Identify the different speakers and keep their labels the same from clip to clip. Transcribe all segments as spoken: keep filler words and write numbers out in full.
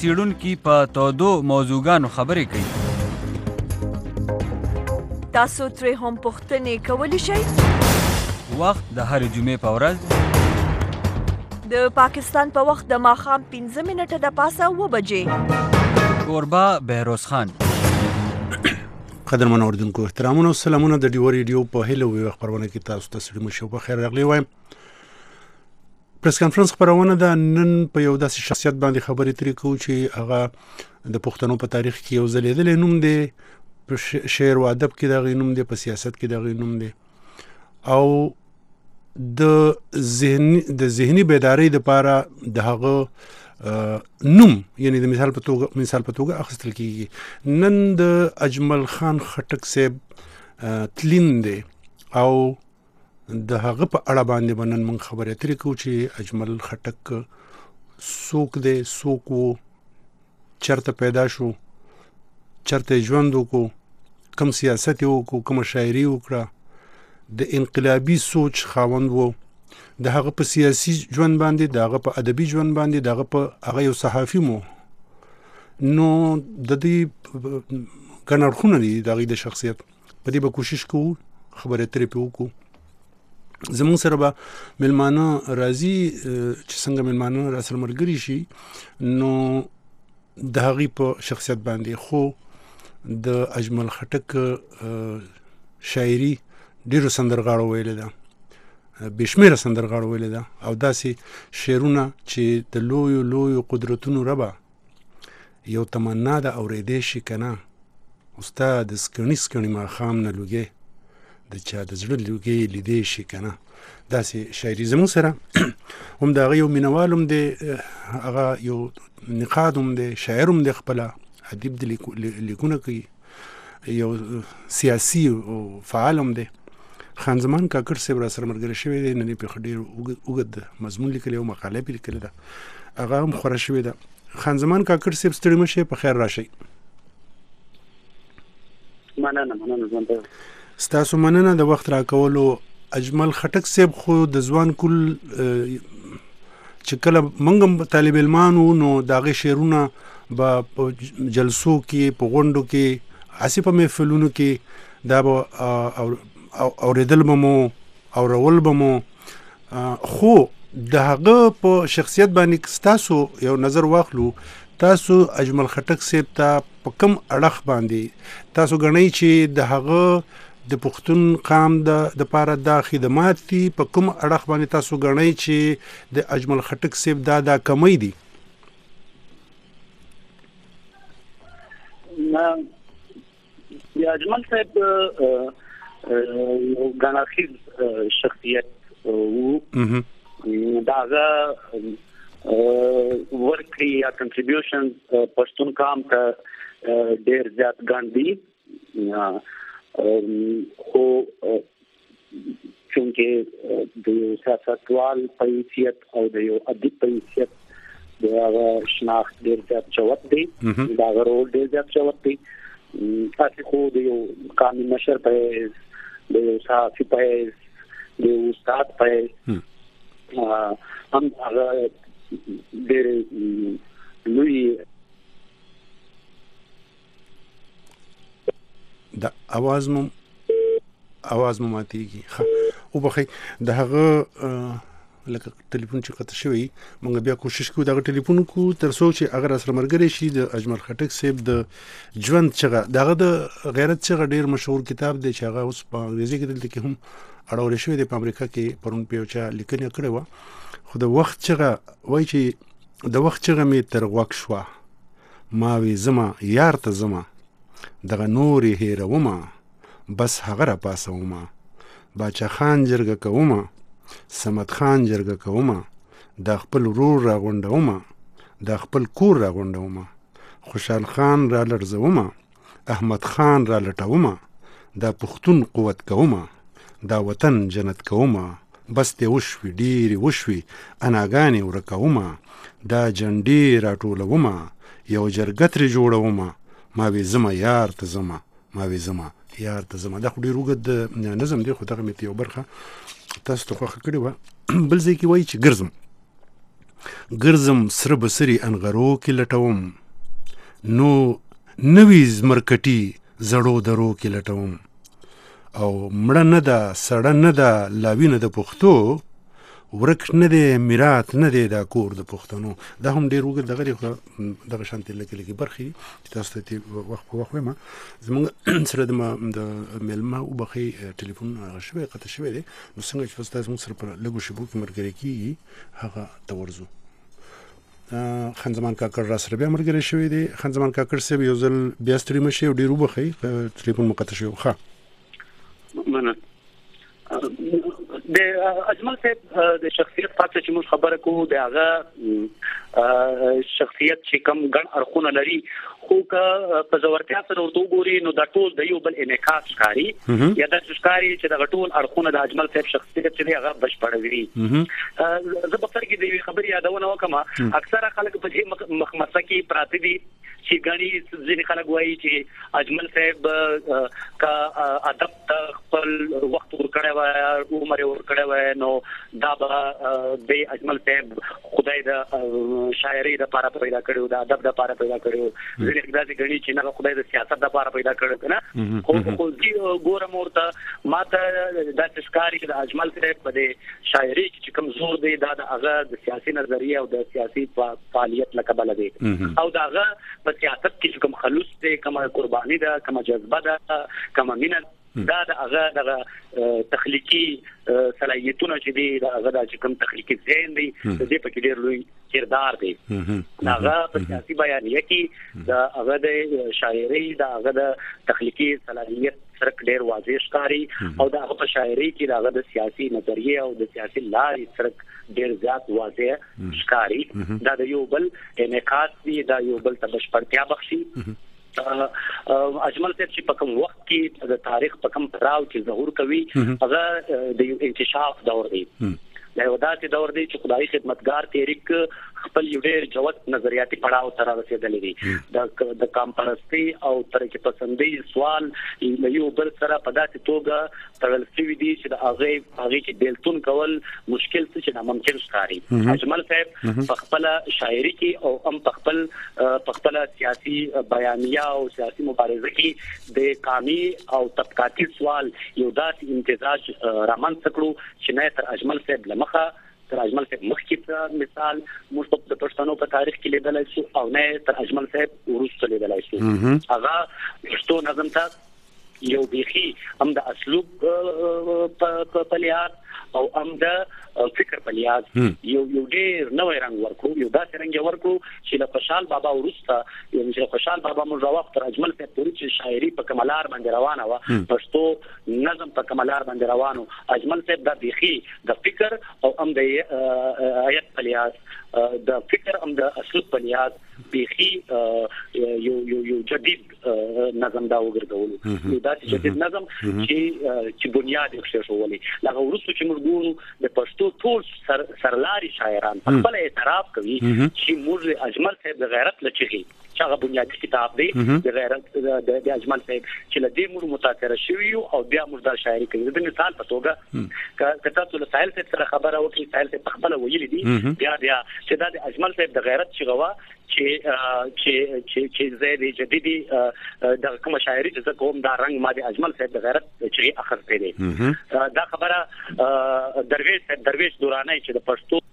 Speaker 1: څېړونکي په تودو موضوعګانو خبرې کوي.
Speaker 2: تاسو ترې هم پوښتنې کولی شئ.
Speaker 1: وخت د هرې جمعې په ورځ
Speaker 2: د پاکستان په وخت د ماښام پنځه منټه د پاسه اوه بجې.
Speaker 1: کوربه بهروز خان.
Speaker 3: قدرمنو اردوونکو احترامونه او سلامونه د ډیو ریډیو په هیله وي خبرونه کې تاسو ته سړي مشو په خیر راغلی وایم. پریس کانفرنس خبرونه ده. نن په یو داسې شخصیت باندې خبرې ترې کوو چې هغه د پښتنو په تاریخ کې یو ځلېدلی نوم دی، په شعر و ادب کې دغه نوم دی، په سیاست کې دغه نوم دی، او د ذهني د ذهني بیدارۍ لپاره د هغه نوم یعنی د مثال په توګه مثال په توګه اخیستل کیږي. نن د اجمل خان خټک صاحب تلین دی او د هغه په اړه باندې نن موږ خبرې اترې کوو چې اجمل خټک څوک دی، څوک و، چېرته پیدا شو، چېرته ژوند وکړو، کوم سیاست یې وکړو، کومه شاعري وکړه، د انقلابي سوچ خاوند و، د هغه په سیاسي ژوند باندې، د هغه په ادبي ژوند باندې، د هغه په هغه یو صحافي مو. نو د دې ګڼ اړخونه دي د هغې د شخصیت، په دې به کوشش کوو خبرې اترې پرې وکړو. زموږ سره به میلمانه راځي چې څنګه میلمانه راسره ملګري شي نو د هغې په شخصیت باندې. خو د اجمل خټک شاعري ډېرو سندرغاړو ویلې ده، بې شمېره سندرغاړو ویلې ده، او داسې شعرونه چې د لویو لویو قدرتونو ربه یو تمنا ده اورېدی شي که نه، ستا د سکڼي سکڼي ماښام نه لوګې د چا د زړه لوګې لیدی شي که نه. داسې شاعري زموږ سره هم د هغه یو مینوال هم دی، هغه یو نقاد هم دی، شاعر هم دی، خپله ادیب د لیکونه کوي، یو سیاسي او فعال هم دی. خان زمان کاکړ صاحب را سره ملګری شوی دی، نن یې پرې ډېر اوږد مضمون لیکلی او مقاله پرې لیکلې ده، هغه هم خوره شوې ده. خان زمان کاکړ صاحب ستړي مه شئ، په خیر راشئ.
Speaker 4: مننه مننه
Speaker 3: ستاسو مننه د وخت راکولو. اجمل خټک صاحب خو د ځوان کل چې کله موږ هم طالب علمان وو نو د هغې شعرونه به په جلسو کې، په غونډو کې، هسې په محفلونو کې دا به اورېدل به مو، اورول به مو. خو د هغه په شخصیت باندې ستاسو یو نظر واخلو، تاسو اجمل خټک صاحب ته په کوم اړخ باندې تاسو ګڼئ چې د هغه د پښتون قام د دپاره دا خدمات دي، په کوم اړخ باندې تاسو ګڼئ چې د اجمل خټک صاحب دا دا کمی دي؟
Speaker 4: د اجمل صاحب یو ګڼاخیز شخصیت و، د هغه ورکړي یا کنټریبیوشن پښتون قام ته ډېر زیات ګڼ دي. خو چونکې د یو سیاستوال په حیثیت او د یو ادیب په حیثیت د هغه شناخت ډېر زیات چوت دی، د هغه رول ډېر زیات چوت دی. تاسې خو د یو قامي مشر په حیث، د یو صحافي په حیث، د یو استاد په حیث هم هغه ډېر لوی
Speaker 3: د اواز مو اواز مو ماتېږي. وبخئ، د هغه لکه ټلیفون چې قطع شوی، موږ بیا کوشش کوو دغه ټلیفون وکړو تر څو چې هغه راسره ملګری شي. د اجمل خټک صاحب د ژوند چغه، د هغه د غیرت چغه ډېر مشهور کتاب دی چې هغه اوس په انګریزي کې دلته کې هم اړولی شوی دی، په امریکا کې پرون په یو چا لیکنه کړې وه. خو د وخت چغه وایي چې د وخت چغه مې تر غوږ شوه، ما وې ځمه یار ته ځمه، دغه نورې هېرومه، بس هغه را پاسومه، باچا خان جرګه کومه، صمد خان جرګه کومه، دا خپل ورور را غونډومه، دا خپل کور را غونډومه، خوشحال خان را لړزومه، احمد خان را لټومه، دا پښتون قوت کومه، دا وطن جنت کومه، بس دې وشوي ډېرې وشوي اناګانې ورکومه، دا جنډې را ټولومه، یو جرګه ترې جوړومه، ما وې ځمه یار ته ځمه، ما وې ځمه یار ته ځمه. دا خو ډېر اوږد نظم دی، خو دغه مې یو برخه تاسو ته خوښه کړې وه. بل ځای کې وایي چې ګرځم. ګرځم سره بسري انغرو کې لټوم نو نوی زمرکټي زړو درو کې لټوم او مړه نه ده سړه نه ده لاوینه د پښتو ورک نه دی میراث نه دی دا کور د پښتنو. دا هم ډېر اوږد دغه دی دغه شانتې لکې لکې برخې چې تاسو ته وخت په وخت وایم. زموږ سره د میلمه وبخښئ ټلیفون هغه شوی قطع شوی دی نو څنګه چې تاسو زموږ سره په لږو شېبو کې ملګري کېږي هغه ته ورځو. خان زمان کاکړ را سره بیا ملګری شوی دی. خان زمان کاکړ صاحب یو ځل بیا ستړي مه شئ او ډېر وبخښئ ټلیفون مو قطع شوی و. ښه
Speaker 4: مننه. د اجمل صاحب د شخصیت پاتې چې موږ خبره کوو د هغه شخصیت چې کم ګڼ اړخونه لري خو که په زورتیا سره ورته وګوري نو دا ټول د یو بل انعکاس ښکاري یا داسې ښکاري چې دغه ټول اړخونه د اجمل صاحب شخصیت چې دی هغه بشپړ وي. زه په سر کې د یوې خبرې یادونه وکړم. اکثره خلک په دې مخمسه کې پراته دي چې ګڼي ځینې خلک وایي چې اجمل صاحب که ادب ته خپل وخت ورکړی وای عمر یې ورکړی وای نو دا به د اجمل صاحب خدای د شاعرۍ دپاره پیدا کړی و د ادب دپاره پیدا کړی و. ځینې داسې ګڼي چې نه خدای د سیاست دپاره پیدا کړی که نه. خو خو زه ګورم ورته ما ته داسې ښکاري چې د اجمل صاحب په دې شاعرۍ کې چې کوم زور دی دا د هغه د سیاسي نظریې او د سیاسي فعالیت له کبله دی او د هغه په سیاست کې کوم خلوص دی کومه قرباني ده کومه جذبه ده کومه مینه دا د هغه دغه تخلیقي صلاحیتونه چې دي د هغه د کوم تخلیقي ذهن دی د دې په کې ډېر لوی کردار دی. هغه په سیاسي بیانیه کې د هغه د شاعرۍ د هغه د تخلیقي صلاحیت سره ډېر واضح ښکاري او د هغه په شاعرۍ کې د هغه د سیاسي نظریې او د سیاسي لارې سره ډېر زیات واضح ښکاري. دا د یو بل انعکاس دی دا یو بل ته بشپړتیا بخشي. اجمل صاحب چې په کوم وخت کې د تاریخ په کوم پړاو کې ظهور کوي هغه د یو انکشاف دور دی. دا یو داسې دور دی چې خدایي خدمتګار تحریک خپل یو ډېر جوت نظریاتي پړاو ته رسېدلی دی. د قام پرستۍ او ترقي پسندۍ سوال یو بل سره په داسې توګه تړل شوي دي چې د هغې هغې کې بېلتون کول مشکل څه چې ناممکن ښکاري. اجمل صاحب په خپله شاعري کې او هم په خپل په خپله سیاسي بیانیه او سیاسي مبارزه کې د قامي او طبقاتي سوال یو داسې امتزاج رامنځته کړو چې نه تر اجمل صاحب له مخه تر اجمل صاحب مخکې مثال موږ د پښتنو په تاریخ کې لیدلی شو او نه تر اجمل صاحب وروسته لیدلی شو. هغه پښتو نظم ته یو بیخي هم د اسلوب په لحاظ او هم د فکر په لحاظ یو یو ډېر نوی رنګ ورکړو یو داسې رنګ یې ورکړو چې له خوشحال بابا وروسته یو چې خوشحال بابا موږ راوخت تر اجمل صاحب پورې چې شاعري په کومه لار باندې روانه وه پښتو نظم په کومه لار باندې روان و اجمل صاحب دا بیخي د فکر او هم د آیت په لحاظ د فکر هم د اسلوب په لحاظ بیخي یو یو یو جدید نظم دا وګرځولو یو داسې جدید نظم چې چې بنیاد یې کېښودلی لکه وروسته چې موږ ګورو د پښتو ټول سرلاري شاعران په خپله اعتراف کوي چې موږ د اجمل صاحب د غیرت له چغې چې هغه بنیادي کتاب دی د غیرت د اجمل صاحب چې له دې موږ متاثره شوي یو او بیا موږ دا شاعري کوي د مثال په توګه که تاسو له ساحل صاحب سره خبره وکړئ ساحل صاحب په خپله ویلي دي بیا بیا چې دا د اجمل صاحب د غیرت چغه وه چې چې چې زه د جديدي د کوم شاعري چې کوم دا رنګ ما د اجمل صاحب د غیرت چې اخرته دي دا خبره درویش درویش دورانه چې د پښتو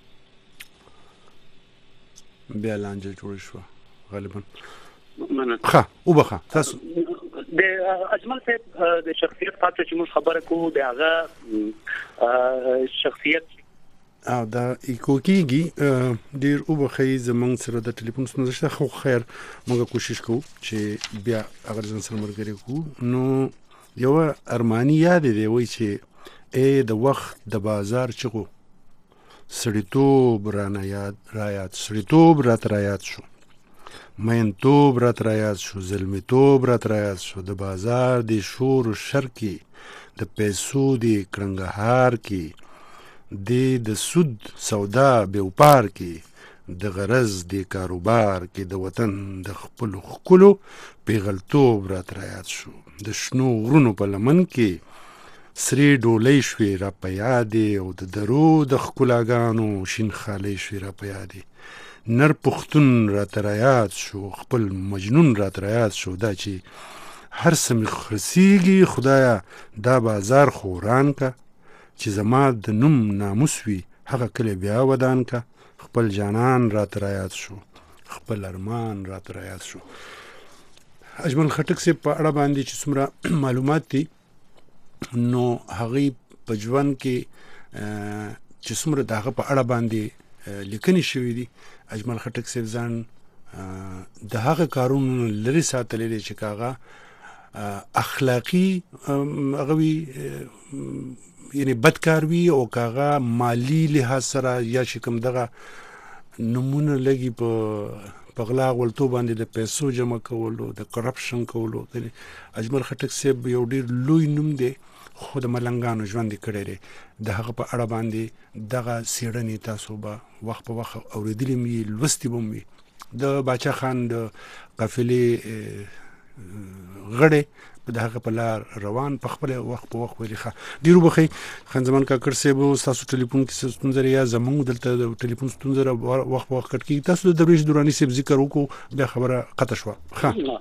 Speaker 3: بیا لانجه جوړ شو غالبا ښه وبخه تاسو
Speaker 4: د اجمل صاحب د شخصیت پاتې چې موږ خبره کوو د هغه شخصیت
Speaker 3: او دا ایکو کېږي ډېر وبخئ زموږ سره د ټلیفون ستونزه شته خو خیر موږ کوشش کوو چې بیا هغه ځان سره ملګري کړو. نو یوه ارماني یاد دی وایي چې ای د وخت د بازار چغو سړیتوب رانه یاد را یاد سړیتوب راته را یاد شو مینتوب راته را یاد شو زلمیتوب راته را یاد شو د بازار د شور و شر کې د پیسو د کړنګهار کې د د سود سودا بیوپار کې د غرض د کاروبار کې د وطن د خپلو ښکلو پیغلتوب راته را یاد شو د شنو غرونو په لمن کې سری ډولۍ شوې را په یادې او د درو د ښکلاګانو شین خالۍ شوې را په یادې نر پښتون راته رایاد شو خپل مجنون راته رایاد شو دا چې هر څه مې خرڅېږي خدایه دا بازار خو وران که چې زما د نوم ناموس وي هغه کلی بیا ودان که خپل جانان راته رایاد شو خپل ارمان راته رایاد شو. اجمل خټک صاحب په اړه باندې چې څومره معلومات دي نو هغې په ژوند کې چې څومره د هغه په اړه باندې لیکنې شوي دي اجمل خټک صاحب ځان د هغه کارونو لرې ساتلی دی چې هغه اخلاقی هغه وي یعنی بدکار وي او هغه مالی لحاظ سره یا چې کوم دغه نمونه لګي په په غلا غولتو باندې د پیسو جمع کولو د کرپشن کولو اجمل خټک صاحب یو ډېر لوی نوم دی خو د ملنګانو ژوند یې کړی دی د هغه په اړه باندې دغه څېړنې تاسو به وخت په وخت اورېدلې مې وي لوستې به مې وي د باچا خان د قافلې غړی په د هغه په لار روان په خپل وخت په وخت ویلي ښه ډېر وبخئ خان زمان کاکړ صاحب ستاسو ټلیفون کې څه ستونزه یا زموږ دلته د ټلیفون ستونزه وخت په وخت کټ کېږي تاسو د درویش دراني صاحب ذکر وکړو بیا خبره قطع شوه ښه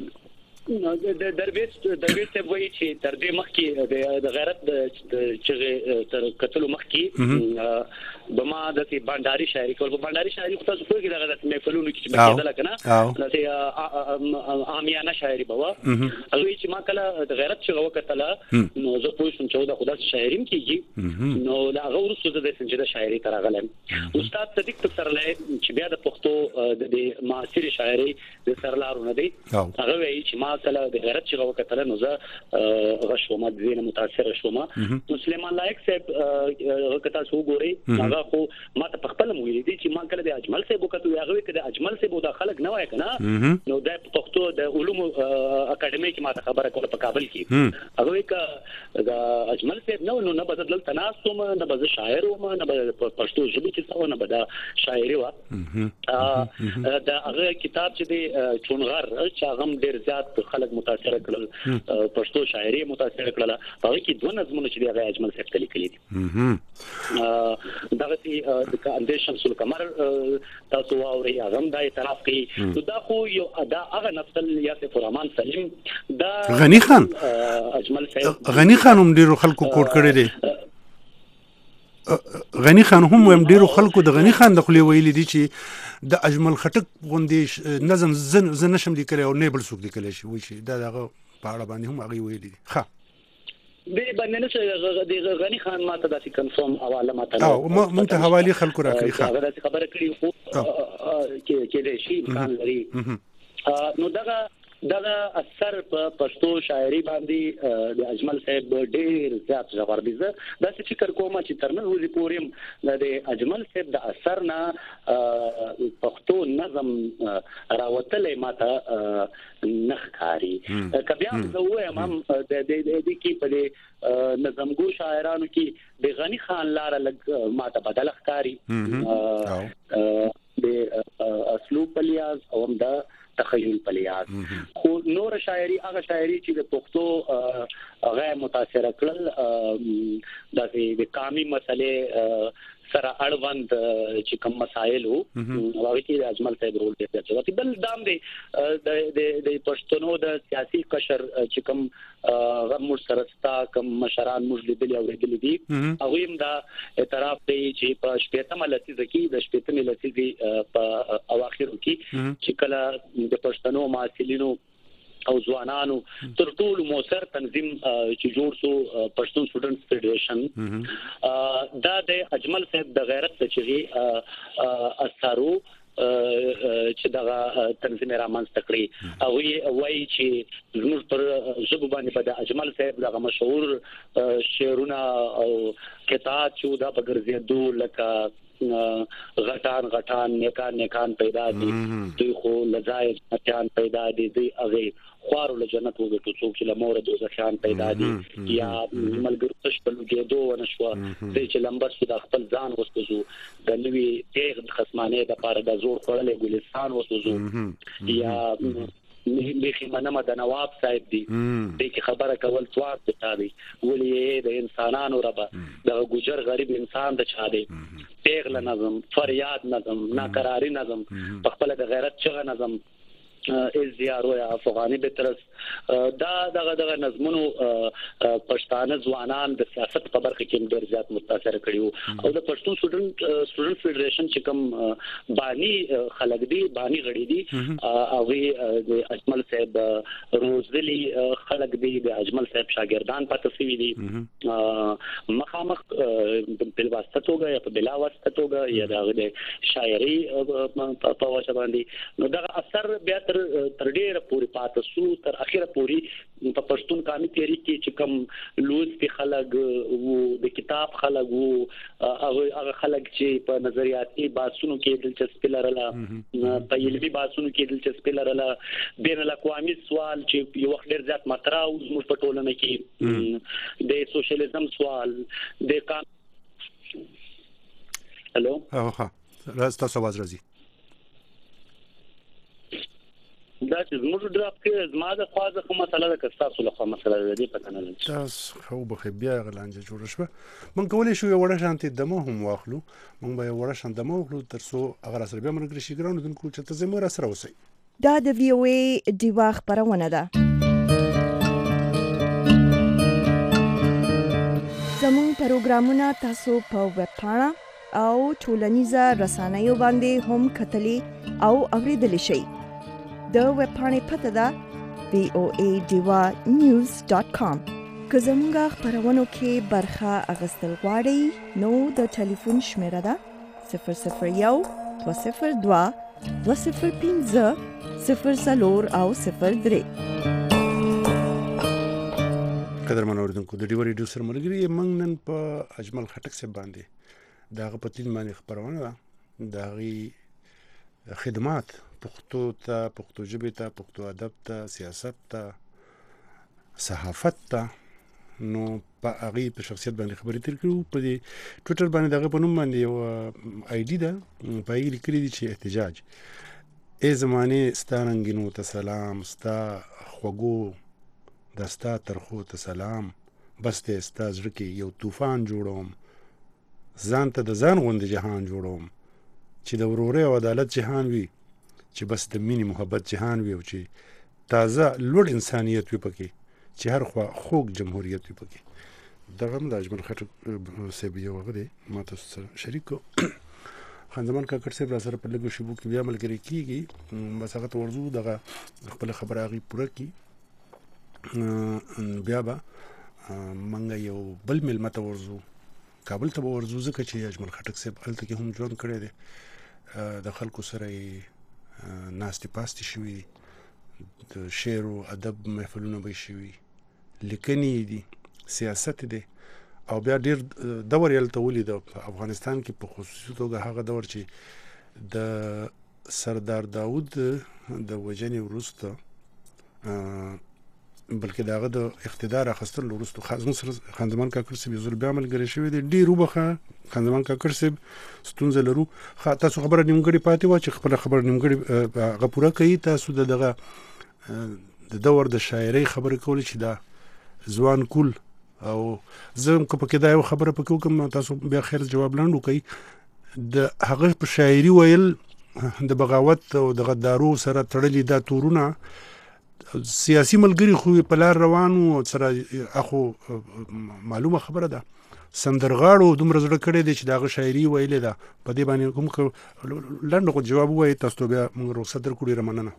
Speaker 4: د درویش درویش صاحب وایي چې تر دې مخکې د غیرت د چغې تر کتلو مخکې به ما داسې بانډاري شاعري کول په بانډاري شاعري خو تاسو پوهېږئ دغه داسې محفلونو کې چې به کېدله که نه داسې عامیانه شاعري به وه هغه وایي چې ما کله د غیرت چغه وکتله نو زه پوه شوم چې او دا خو داسې شاعري هم کېږي نو له هغه وروسته زه داسې چې د شاعري ته راغلی یم استاد صدیق پسرلی چې بیا د پښتو د دې معاصرې شاعري د سرلارو نه دی هغه وایي چې ما کله د غیرت چغه وکتله نو زه هغه شوم د دې نه متاثره شوم نو سلیمان لایق صاحب هغه که تاسو وګورئ هغه خو ما ته په خپله م ویلي دي چې ما کله د اجمل صاحب وکتو هغه وایي که د اجمل صاحب دا خلک نه وایه که نه نو دا په پښتو د علومو اکاډمۍ کې ما ته خبره کوله په کابل کې هغه وایي که د اجمل صاحب نه نو نه به زه دلته ناست وم نه به زه شاعر وم نه به په پښتو ژبې کې څه وه نه به دا شاعري وه د هغه کتاب چې دی چونغر چې هغه هم ډېر زیات خلک متاثره کړل پښتو شاعري متاثره کړله هغه کې دوه نظمونه چې دی هغه اجمل صاحب ته لیکلي دي دغسې د اندیش شمس القمر تاسو واورئ هغه هم دا اعتراف کوي نو دا خو یو دا هغه نسل یا سیف الرحمن سلیم دا
Speaker 3: غني خان
Speaker 4: اجمل صاحب
Speaker 3: غني خان هم ډېرو خلکو کوټ کړی دی غني خان هم هم ډېرو خلکو د غني خان د خولې ویلي دي چې د اجمل خټک غوندې نظم زه نشم لیکلی او نه بل څوک لیکلی شي وایي چې دا د هغه په اړه باندې هم هغوی ویلي دي ښه
Speaker 4: دې باندې نه د غني خان ما ته داسې کنفرم حواله ما ته
Speaker 3: او موږ ته حوالې خلکو راکړي ښه
Speaker 4: هغه داسې خبره کړې خو کېدای شي امکان لري نو دغه دغه اثر په پښتو شاعري باندې د اجمل صاحب ډېر زیات ژور دي زه داسې فکر کوم چې تر نن ورځې پورې د اجمل صاحب د اثر نه پښتو نظم راوتلی ما ته نه ښکاري که بیا هم زه ووایم هم د دې کې په دې نظمګو شاعرانو کې د غني خان لاره لږ ما ته بدله ښکاري د اسلوب په لحاظ او هم د تخیل په لحاظ خو نور شاعري هغه شاعري چې د پښتو هغه متاثره کړل داسې د قامي مسلې سره اړوند چې کوم مسایل وو هغه کې د اجمل صاحب رول ډېر زیات دی بل دام دی د د پښتنو د سیاسي قشر چې کوم هغه موږ سره ستا کوم مشران موږ لیدلي اورېدلي دي هغوی هم دا اعتراف کوي چې په شپېتمه لسیزه کې د شپېتمې لسیزې په اواخرو کې چې کله د پښتنو محصلینو او ځوانانو تر ټولو موثر تنظیم چې جوړ شو پښتون سټوډنټس فیډریشن دا د اجمل صاحب د غیرت چغې اثرو چې دغه تنظیم رامنځته کړي هغوی وایي چې زموږ پر ژبو باندې به د اجمل صاحب دغه مشهور شعرونه او قطعات چې دا په ګرځېدو لکه غټان غټان نیکان نیکان پیدا دي دوی خو لځای جنتیان پیدا دي دوی هغې خوارو له جنت وګټو څوک چې له موره دوزخیان پیدا دي یا ملګرو تش په لوګېدو ونه شوه دوی چې لمبر شو د خپل ځان وسوځو د نوي تیغ د خصمانۍ دپاره د زور خوړلی ګلستان وسوځو یا لیکي منمه د نواب صاحب دی د کی خبره کول ثواب ته دی ولې د انسانانو ربا د ګجر غریب انسان د چا دی پیغله نظم فریاد نظم ناقراری نظم په خپل د غیرت چغه نظم از زیارو یا افغانی به ترس دا دغه دغه نظمونو پښتانه ځوانان د سیاست په برخه کې ډېر زیات متاثر کړیو او د پښتون سټوډنټ سټوډنټ فدریشن چې کوم بانی خلک دي بانی غړي دي او د اجمل صاحب روزلی خلک دي د اجمل صاحب شاګردان پاتې شوي دي مخامخ په واسطه توګه یا په بلا واسطه توګه یا د شاعري په واسطه باندې نو دا اثر بیا تر ډیره پورې پاتې شو تر اخره پورې په پښتون قامي تیاری کې چې کوم لوز کې خلک وو د کتاب خلک وو هغه خلک چې په نظریاتي باسونو کې دلچسپي لرله په علمي باسونو کې دلچسپي لرله بین الاقوامي سوال چې یو وخت ډیر زیات مطرح او زموږ په ټولنه کې د سوشلیزم سوال د قانون هلو
Speaker 3: ها راز تاسو आवाज راځي
Speaker 4: دا چې زموږ ډراپ کې زما د خواځه کومه مسله ده که تاسو له کومه مسله ده دې پته نه لرم
Speaker 3: تاسو خو به بیا غلانجه جوړ شو مونږ کولای شو یو وړه شانتي دمو هم واخلو مونږ به یو وړه شانت دمو واخلو تر څو هغه سره بیا مرګ شي ګرانو دن کو چې ته زموږ سره اوسئ
Speaker 2: دا د وی او ای دیوا خبرونه ده زموږ پروګرامونه تاسو په ویب پاڼه او ټولنیزه رسنیو باندې هم کتلی او اوریدلی شئ د ویب پاڼې پته ده وی او ای دیوا نیوز ډاټ کام که زموږ خپرونو کې برخه اخیستل غواړئ نو د ټلیفون شمیره ده صفر صفر یو دوه صفر دوه دوه صفر پنځه صفر څلور او صفر درې
Speaker 3: قدرمن اوریدونکو د ډیو ریډیو سره ملګری موږ نن په اجمل خټک صاحب باندې دغه په تل باندې خبرونه ده دغه خدمات پښتو ته پښتو ژبه ته پښتو ادب ته سیاست ته صحافت ته نو په هغه په شخصیت باندې خبرې تر کړو په دې ټویټر باندې دغه په نوم باندې یو آی ډي ده په یې لیکلي دي چې احتجاج ای زمانه ستانګینو ته سلام ستا خوګو دستا ترخو ته سلام بس ته ستا زړه کې یو طوفان جوړوم ځان ته د ځان غوند جهان جوړوم چې د وروري او عدالت جهان وي چې بس د مینې محبت جهان وي او چې تازه لوړ انسانیت وي پکې چې هر خوا خوږ جمهوریت وي پکې دغه هم د اجمل خټک صاحب یو هغه دی ما تاسو سره شریک خان زمان کاکړ صاحب را سره په لږو شیبو کې بیا ملګری کېږي بس هغه ته ورځو دغه خپله خبره هغې پوره کړي بیا به موږ یو بل میلمه ته ورځو کابل ته به ورځو ځکه چې اجمل خټک صاحب هلته کې هم ژوند کړی دی د خلکو سره یې ناستې پاستې شوي د شعر او ادب محفلونه به شوي لیکنې دي سیاست دی او بیا ډېر دور یې هلته ولیده په افغانستان کې په خصوصي توګه هغه دور چې د سردار داود د وژنې وروسته بلکې د هغه د اقتدار اخیستلو وروسته زموږ سره خان زمان کاکړ صاحب یو ځل بیا ملګری شوی دی ډېر وبخښه خان زمان کاکړ صاحب ستونزه لرو تاسو خبره نیمګړې پاتې وه چې خپله خبره نیمګړې هغه پوره کوي تاسو د دغه د دور د شاعرۍ خبرې کولې چې دا ځوان کول او زه هم که پکې دا یو خبره پکې وکړم تاسو بیا خیر جواب لاندې وکړئ د هغه په شاعري ویل د بغاوت او د غدارو سره تړلي دا تورونه سیاسي ملګری خو په لار روانو سره اخو معلومه خبره ده سندرغاړو دومره زړه کړی دی چې دغه شاعري ویلې ده په دې باندې کوم لنډ خو جواب ووایي تاسو بیا موږ رخصت درکړو ډېره مننه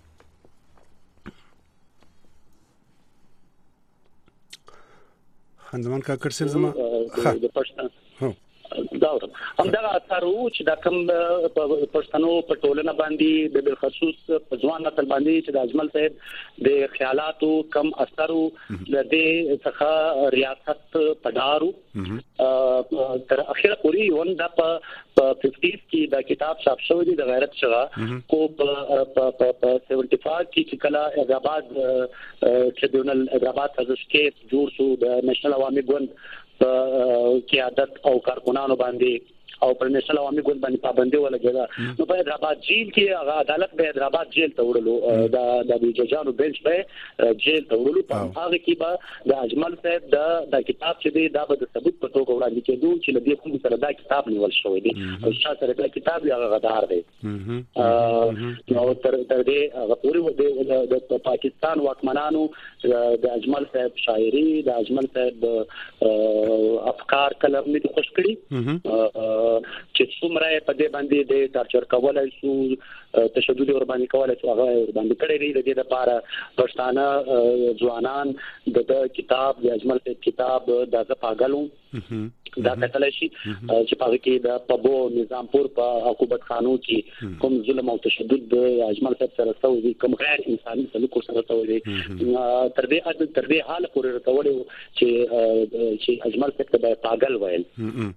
Speaker 3: خان زمان کاکړ صاحب زما ښه
Speaker 4: دا همدغه اثر وو چې دا کوم پښتنو په ټولنه باندې د بالخصوص په ځوان نسل باندې چې د اجمل صاحب د خیالاتو کم اثر وو د دې څخه ریاست پډارو تر اخره پوری ونده په پچپن کې دا کتاب چاپ شوی دی د غیرت شغه کو په سیونټي فایو کې چې کله حیدرآباد ټریبیونل حیدرآباد سازش کې جوړ شو د نېشنل عوامي ګوند قیادت او کارکونانو باندې او پر نېشنل عوامي ګوند باندې پابندي ولګېده نو په حیدرآباد جیل کې هغه عدالت به حیدرآباد جیل ته وړلو د د ججانو بنچ به جیل ته وړلو په هغه کې به د اجمل صاحب د د کتاب چې دی دا به د ثبوت په توګه وړاندې کېدو چې لدې کوم سره دا کتاب نیول شوی دی او چې سره دا کتاب یې هغه غدار دی نو تر تر دې هغه پوری د پاکستان واکمنانو د اجمل صاحب شاعري د اجمل صاحب افکار کلم نه خوش کړي چې څومره په دې باندې د ټارچر کولای شو تشدد ور باندې کولای شو هغه ور باندې کړی دی د دې لپاره پښتانه ځوانان د کتاب د اجمل صاحب کتاب د پاګلو دا کتل شي چې په کې د پبو نظامپور په حکومت خانو کې کوم ظلم او تشدد د اجمل صاحب سره سوي کوم غیر انساني سلوک سره سوي تر دې تر دې حال پورې رسولې چې چې اجمل صاحب ته پاگل وایي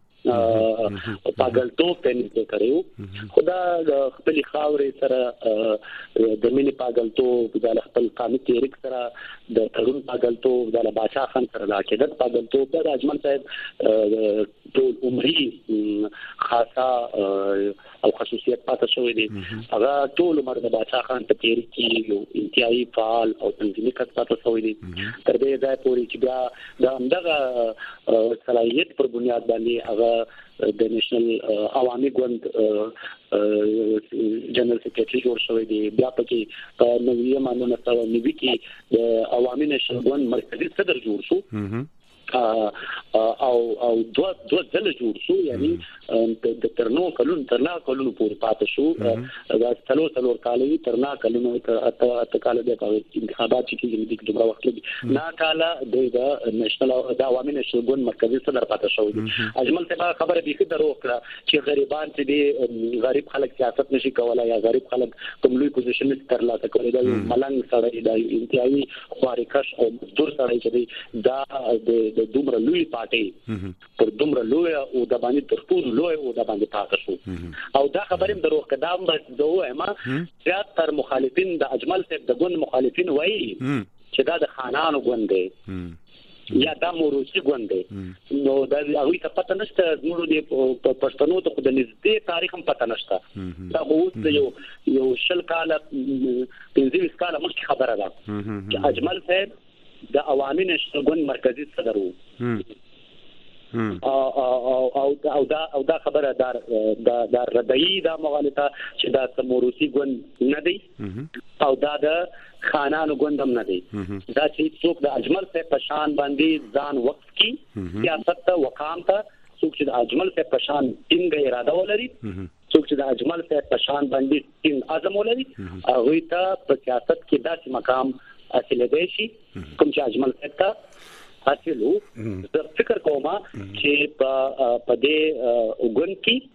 Speaker 4: پاگل تو پن کړو خدا خپل خاورې سره د مینې پاگل تو د خپل قامي تحریک سره د ترون پاگل تو د بادشاہ خان سره د عقیدت پاگل تو د اجمل صاحب ټول عمري خاصه او خصوصیت پاتې شوې دي هغه ټول عمر د بادشاہ خان په تحریک کې یو انتهایی فعال او تنظیمي کس پاتې شوې دي تر دې ځای پورې چې بیا د همدغه صلاحیت پر بنیاد باندې هغه د نېشنل عوامي ګوند جنرال سیکریټري جوړ شوی دی بیا پکې په نوې مانو نسو نیوي کې د عوامي نېشنل ګوند مرکزی صدر جوړ شو او او دوه دوه ځله جوړ شو یعنی د ترنو کلون ترنا کلون پورې پاتې شو دا څلو څلو کالوي ترنا کلونو ته اته کال د انتخابات چې کېږي د دوه وخت لګي نا کاله د نېشنل د عوامي نېشنل ګوند مرکزی صدر پاتې شو دي اجمل ته خبره به کې درو کړه چې غریبان چې دي غریب خلک سیاست نشي کولای یا غریب خلک کوم لوی پوزیشن ترلاسه کوي دا ملنګ سره دا انتهایی خارکش او مزدور سره چې دا د دومره لوی پارټي پر دومره لوی او د باندې تر ټولو لوی او د باندې پاتې شو او دا خبرې درو کدام د وایم چې تر مخالفین د اجمل صاحب د ګوند مخالفین وایي چې دا د خانانو ګوند دی یا دا موروثي ګوند دی نو دا هغه ته پته نشته زموږ د پښتنو ته د نږدې تاریخ هم پته نشته دا اوس یو یو شل کاله پنځه کاله مخکې خبره ده چې اجمل صاحب د عوامي نېشنل ګوند مرکزی صدر وو او او او دا او دا خبره دار د ردی دا مغالطه چې دا موروثي ګوند نه دی او دا د خانانو ګوند هم نه دی دا چې څوک د اجمل صاحب په شان باندې ځان وقف کی سیاست ته وقام ته څوک چې د اجمل صاحب په شان ټینګه اراده ولري څوک چې د اجمل صاحب په شان باندې ټینګ عزم ولري هغه ته په سیاست کې داسې مقام حاصل دی شي کوم چې اجمل صاحب ته حاصلو زه فکر کوم چې په په دې وګون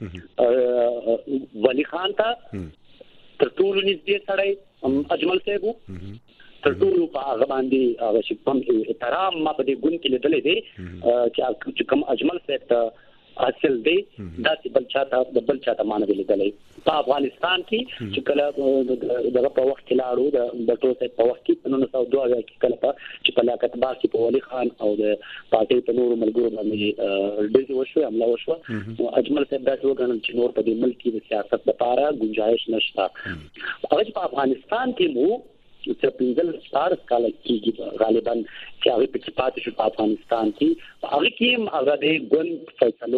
Speaker 4: کې ولی خان ته تر ټولو نږدې سره اجمل صاحب تر ټولو په هغه باندې هغه چې کوم احترام ما په دې ګون کې لیدلې دي چې کوم اجمل صاحب ته حاصل دی دا چې بل چاته د بل چاته مان ویلې په افغانستان کې چې کله دغه په وخت کې لاړو د ډاکټر صاحب په وخت کې په نولس سوه دوه کې کله په چې په لیاقت باغ کې په ولی خان او د پارټي په نورو ملګرو باندې ډېر وشو حمله وشو او اجمل صاحب دا وګڼل چې نور په دې ملک کې د سیاست لپاره گنجائش نشته هغه په افغانستان کې مو چې پنځل ستار کال کېږي غالبا چې هغه په کې پاتې شو په افغانستان کې هغه کې هغه د ګوند فیصلو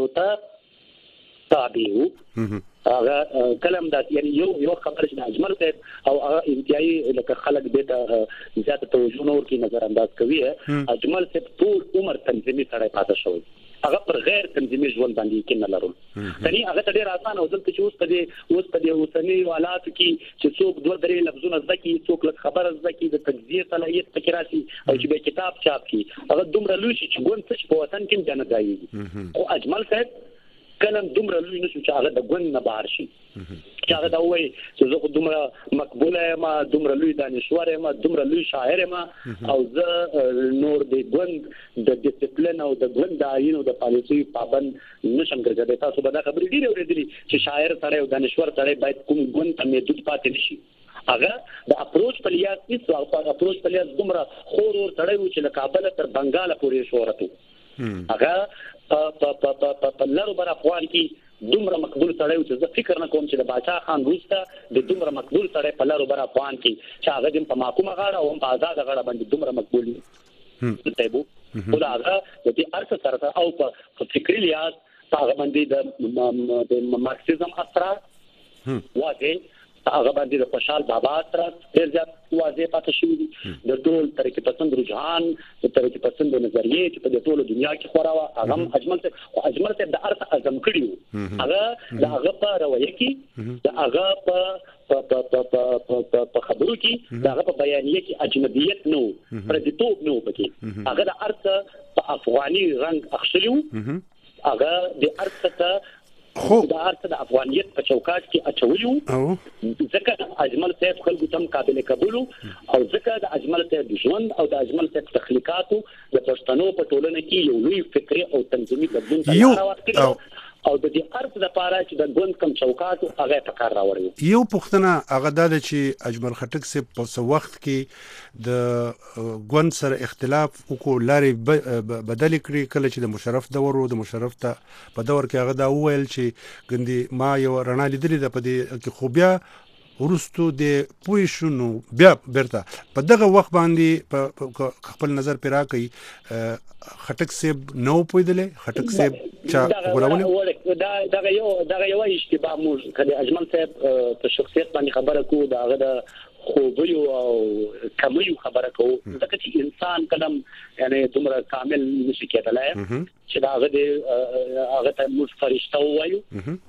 Speaker 4: ته تابع وو هغه کلم دا یعنی یو یو خبر چې اجمل صاحب او هغه انتهایی لکه خلک به ته زیات توجه نور کې نظر انداز کوي اجمل صاحب ټول عمر تنظیمي سره پاتې شو هغه پر غیر تنظیمي ژوند باندې کې نه لرل ځنی هغه ډېر آسان او ځکه چې اوس په دې اوس په دې اوسنی حالات کې چې څوک دوه درې لفظونه ځکه څوک لږ خبره ځکه د تجزیه صلاحیت پکې راشي او چې به کتاب چاپ کی هغه دومره لوی شي چې ګوند څه په وطن کې نه ځایږي او اجمل صاحب کلم دومره لوی نشو چې هغه د ګوند نه بهر شي چې هغه دا وایي چې زه دومره مقبوله یم دومره لوی دانشور یم دومره لوی شاعر یم او زه نور د ګوند د ډیسپلین او د ګوند د آیین او د پالیسي پابند نشم ګرځېدلی تاسو به دا خبرې ډېرې اورېدلي چې شاعر سړی او دانشور سړی باید کوم ګوند ته محدود پاتې نشي هغه د اپروچ په لیاس هیڅ او اپروچ په لیاس دومره خور اور سړی و چې له کابل تر بنګال پورې شهرت و هغه په په په په لارو بر افغان کې دومره مقبول سړی چې زه فکر نه کوم چې د باچا خان وروسته د دومره مقبول سړی په لارو بر افغان کې چې هغه د په محکومه غاړه او په آزاد غاړه باندې دومره مقبول دی ته بو ول هغه د دې ارث سره او په فکری لحاظ هغه باندې د مارکسیزم اثر واځي هغه باندې د خوشحال بابا اثر ډېر زیات واځي پاتې شوی دي د ټول طریقې پسند رجحان د طریقې پسند نظریه چې په ټول دنیا کې خورا هغه اجمل ته اجمل ته د ارث اعظم کړیو هغه د هغه په رویه کې د هغه په په په خبرو کې د هغه په بیانیه کې اجنبیت نو پردیتوب نو پکې هغه د ارث په افغاني رنگ اخشلیو هغه د ارث ته خو د ارث د افغانیت په چوکاټ کې اچولیو ځکه اجمل صاحب خلکو تم قابل قبول او ځکه د اجمل صاحب ژوند او د اجمل صاحب تخلیقاتو د پښتنو په ټولنه کې یو لوی فکری او تنظیمي بدلون ته راوړل او د دې ارث لپاره چې د ګوند کم چوکاټ هغه په کار راوړل
Speaker 3: یو پښتنه هغه د چې اجمل خټک صاحب په څو وخت کې د ګوند سره اختلاف وکړ لارې بدل کړی کله چې د مشرف دور او د مشرف ته په دور کې هغه دا وویل چې ګندي ما یو رڼا لیدلې ده په دې کې خو بیا ورستو د پوي شنو بیا برته په دغه وخت باندې په خپل نظر پیرا کوي خټک صاحب نو پویدلې خټک صاحب چا غوړول
Speaker 4: دا دا یو دا یو اشتباه مو کله اجمل صاحب په شخصیت باندې خبره کو دا غدا خوبیو او کمیو خبره کو ځکه چې انسان کلم یعنی دومره کامل نشي کېدلای چې دا غدا هغه ته موږ فرشته وایو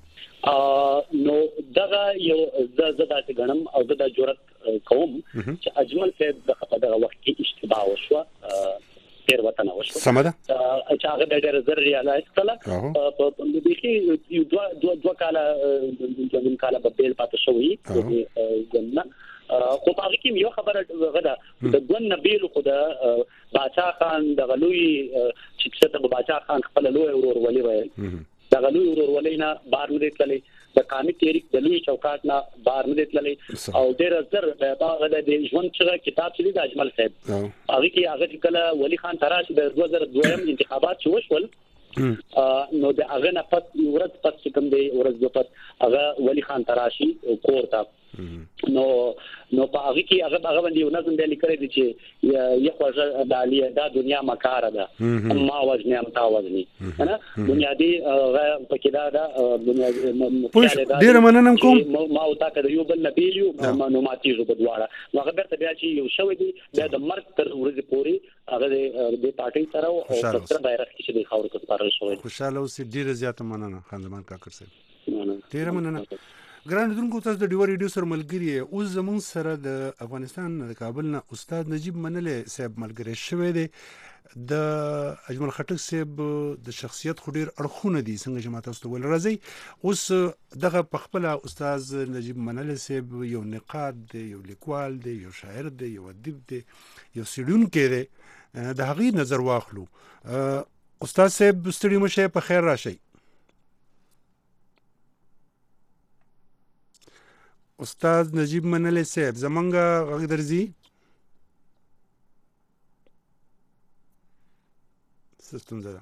Speaker 4: نو دغه یو زدا چې غنم او زدا جرأت کوم چې اجمل صاحب د دغه وخت کې اشتباه وشو تیر وطن وشو
Speaker 3: سمده
Speaker 4: چې هغه د ډېر زر ریالایز کړه په د دې یو دوه دوه کاله د کاله په بیل پاتې شوی ګنه خو په هغه کې یو خبره غدا د ګون نبیل خو د باچا خان د غلوی چې څه د باچا خان خپل لوی ورور ولي وایي د غلوی ورور ولینا بار نه تللی د قامي تاریخ د لوی چوکاټ نه بار نه تللی او ډېر زر د هغه د ژوند څخه کتاب چې د اجمل صاحب هغه کې هغه کله ولی خان تراش د دوه زره دویم انتخابات شوشول نو د هغه نه پات ورځ پات کوم دی ورځ د پات هغه ولی خان تراشي کور تا نو نو په هغه کې هغه هغه باندې یو نظم دی لیکل دي چې یو خواجه د علی د دنیا مکار ده ما وزنه ام تا وزني نه بنیادی هغه پکې دا دا بنیادی
Speaker 3: ډیر مننم کوم
Speaker 4: ما او تا کړ یو بل نبیلیو نو ماتیږي په دواړه هغه برته بیا چې یو شوی دی د مرګ تر ورځې پوري هغه د پارټي سره او تر بیرغ کې د خاور کو سپارل شوی
Speaker 3: خوشاله اوسې ډیر زیاته مننه خان زمان کاکر صاحب ډیر مننه ګران دونکو تاسو د ډیو ریډیو سره ملګری اوس زمون سره د افغانستان د کابل نه استاد نجیب منلې صاحب ملګری شوی دی د اجمل خټک صاحب د شخصیت خو ډیر اړخونه دي څنګه چې ماته تاسو ول راځي اوس دغه پخپل استاد نجیب منلې صاحب یو نقاد دی یو لیکوال دی یو شاعر دی یو ادیب دی یو سیډونکو دی د هغې نظر واخلو استاد صاحب ستړي مشه په خیر راشي استاد نجیب منلې صاحب زمونږ غږ درځي سیستم زده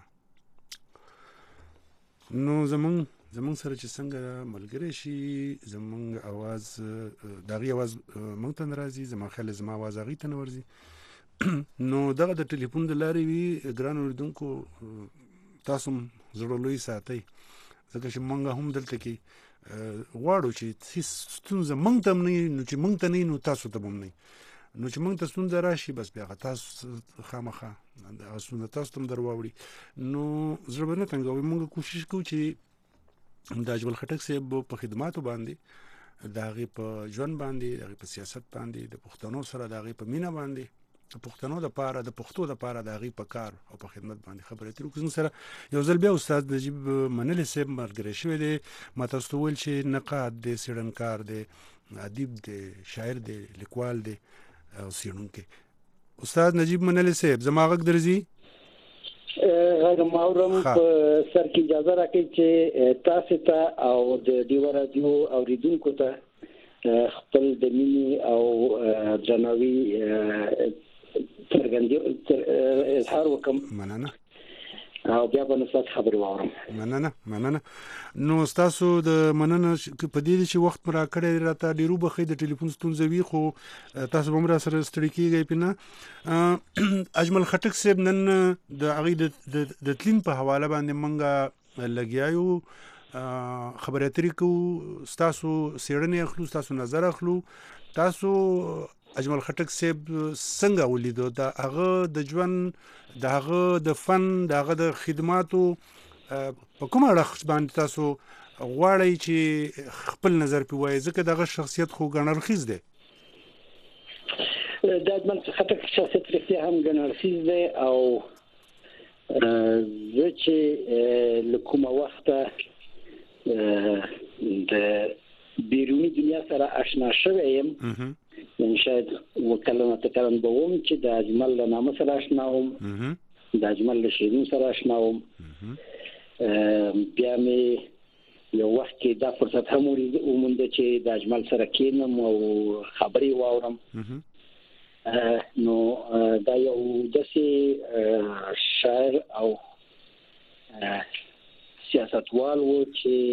Speaker 3: نو زمونږ زمونږ سره چې څنګه ملګری شي زمونږ اواز دغه اواز مونږ ته راځي زموږ خل زما اواز هغه ته ورځي نو دغه د ټلیفون د لارې وی ګران اوریدونکو تاسو زړولوي ساتي ځکه چې مونږ هم دلته کې غواړو چې ستونزه مونږ ته نه نو چې مونږ ته نه نو تاسو ته هم نه نو چې مونږ ته ستونزه راشي بس بیا تاسو خامخا ستونزه تاسو ته دروړي نو زړه به نه تنګوي مونږ کوشش کوو چې د اجمل خټک صاحب په خدماتو باندې د هغې په ژوند باندې د هغې په سیاست باندې د پښتنو سره د هغې په مینه باندې د پښتنو دپاره د پښتو دپاره د هغې په کار او په خدمت باندې خبرې اترې وکړو. زموږ سره یو ځل بیا استاد نجیب منلې صاحب ملګری شوی دی. ما تاسو ته وویل چې نقاد دی، څېړنکار دی، ادیب دی، شاعر دی، لیکوال دی او څېړونکی. استاد نجیب منلې صاحب زما غږ درځي؟
Speaker 4: غږ ماورم په سر کې اجازه راکړئ چې تاسو ته او د ډیو رادیو اوریدونکو ته خپل د مینې او درناوي څرګندي اظهار وکم.
Speaker 3: مننه.
Speaker 4: او بیا به نو خبرې واورم.
Speaker 3: مننه مننه. نو تاسو د مننه په دې چې وخت مرا کړی راته ډیرو بخې د ټلیفون ستونزې وی خو تاسو به مر سره ستړي کیږئ پنه. اجمل خټک صاحب نن د هغه د تلین په حواله باندې منګه لګیاو خبرې اترې کو، تاسو سیړنې اخلو، تاسو نظر اخلو. تاسو اجمل خټک صاحب څنګه ولیدو د هغه د ژوند، د هغه د فن، د هغه د خدماتو په کومه اړه باندې تاسو غواړئ چې خپل نظر په وایي، ځکه دغه شخصیت خو ګڼرخیز دی.
Speaker 4: د اجمل خټک شخصیت رښتیا هم ګڼرخیز دی او زه چې له کومه وخته د بیرونی دنیا سره آشنا شوی یم، یعنی شاید وکلمه تکرن به وم چې د اجمل له نامه سره آشنا وم، د اجمل له شیرین سره آشنا وم. بیا مې یو وخت کې دا فرصت هم وموند چې د اجمل سره کېنم او خبرې واورم. نو دا یو داسې شاعر او سیاستوال و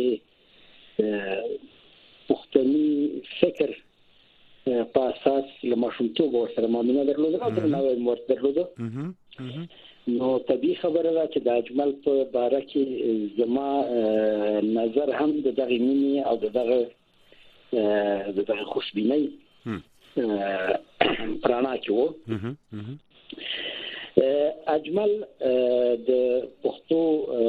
Speaker 4: چې پښتني فکر په اساس له ماشومتوب ورسره مامونه درلوده او درناوی مو ورته درلوده. نو طبیعي خبره ده چې د اجمل په باره کې زما نظر هم د دغه مینې او د دغه د دغه خوشبینۍ پرانا کې وو. اجمل د پښتو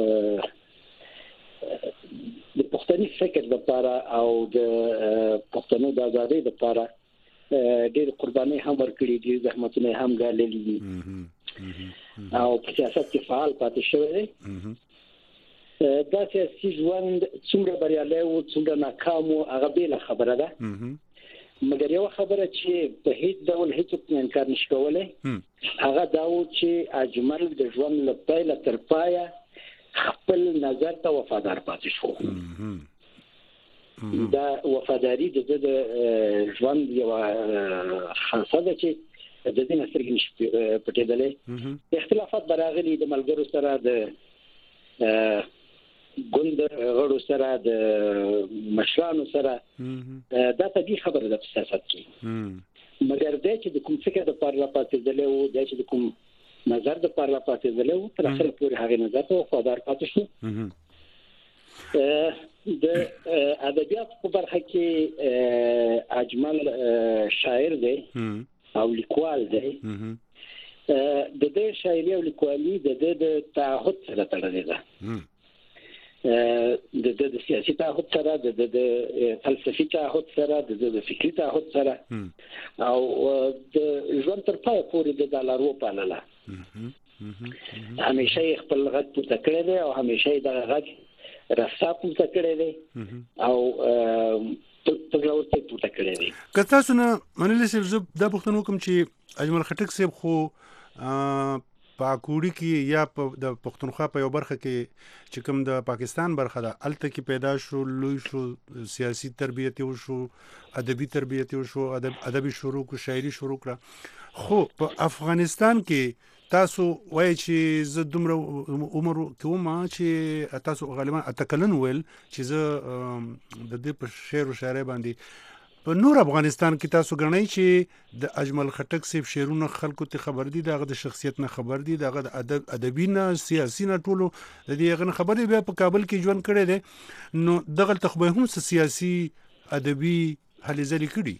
Speaker 4: د پښتني فکر لپاره او د پښتنو د آزادۍ لپاره ډېر قرباني هم ورکړي دي، زحمتونه هم ګاللي دي او په سیاست کې فعال پاتې شوی دی. دا سیاسي ژوند څومره بریالی و څومره ناکام و هغه بېله خبره ده، مګر یو خبره چې په هیڅ ډول هیڅوک انکار نشي کولی هغه دا و چې اجمل د ژوند له پیله تر پایه خپل نظر ته وفادار پاتې شو. دا وفاداری د د ژوند یو خاصه ده چې د دې نسترګې نشي پټېدلې. اختلافات براغلي د ملګرو سره، د ګوند غړو سره، د مشرانو سره، دا طبیعي خبره ده په سیاست کې، مګر دا چې د کوم فکر د پاره پاتېدلې وو، دا چې د کوم نظر د پاره پاتېدلې وو، تر اخره پورې هغه نظر ته وفادار پاتې شو. د ادبیات په برخه کې اجمل شاعر دی او لیکوال دی. د دې شاعري او لیکوالي د د تعهد سره تړلې ده، د د سیاسي تعهد سره، د د فلسفي تعهد سره، د د فکري تعهد سره او د ژوند تر پای پورې د دلارو پالله. همیشه خپل غږ پورته کړی دی او همیشه د غږ رسا پورته کړی دی او په ګلورته پورته کړی دی.
Speaker 3: که تاسو نه منلی صاحب زه دا پوښتنه وکړم چې اجمل خټک صاحب خو په کوړی کې یا د پښتونخوا په یو برخه کې چې کوم د پاکستان برخه ده الته کې پیدا شو، لوی شو، سیاسي تربیت یې وشو، ادبي تربیت یې وشو، ادبي شروع کو، شاعري شروع کړه. خو په افغانستان کې تاسو وایي چې زه دومره عمر کوم چې تاسو غالبا اتکلن ویل چې زه د دې په شعر او شاعري باندې په نور افغانستان کې تاسو غنئ چې د اجمل خټک صاحب شعرونه خلکو ته خبر دي، دغه د شخصیت نه خبر دي، دغه د ادب ادبي نه سیاسي نه ټولو د دې غن خبر دی. بیا په کابل کې ژوند کړی دی، نو دغه تخبه هم سیاسي ادبي هلې ځلې کړي.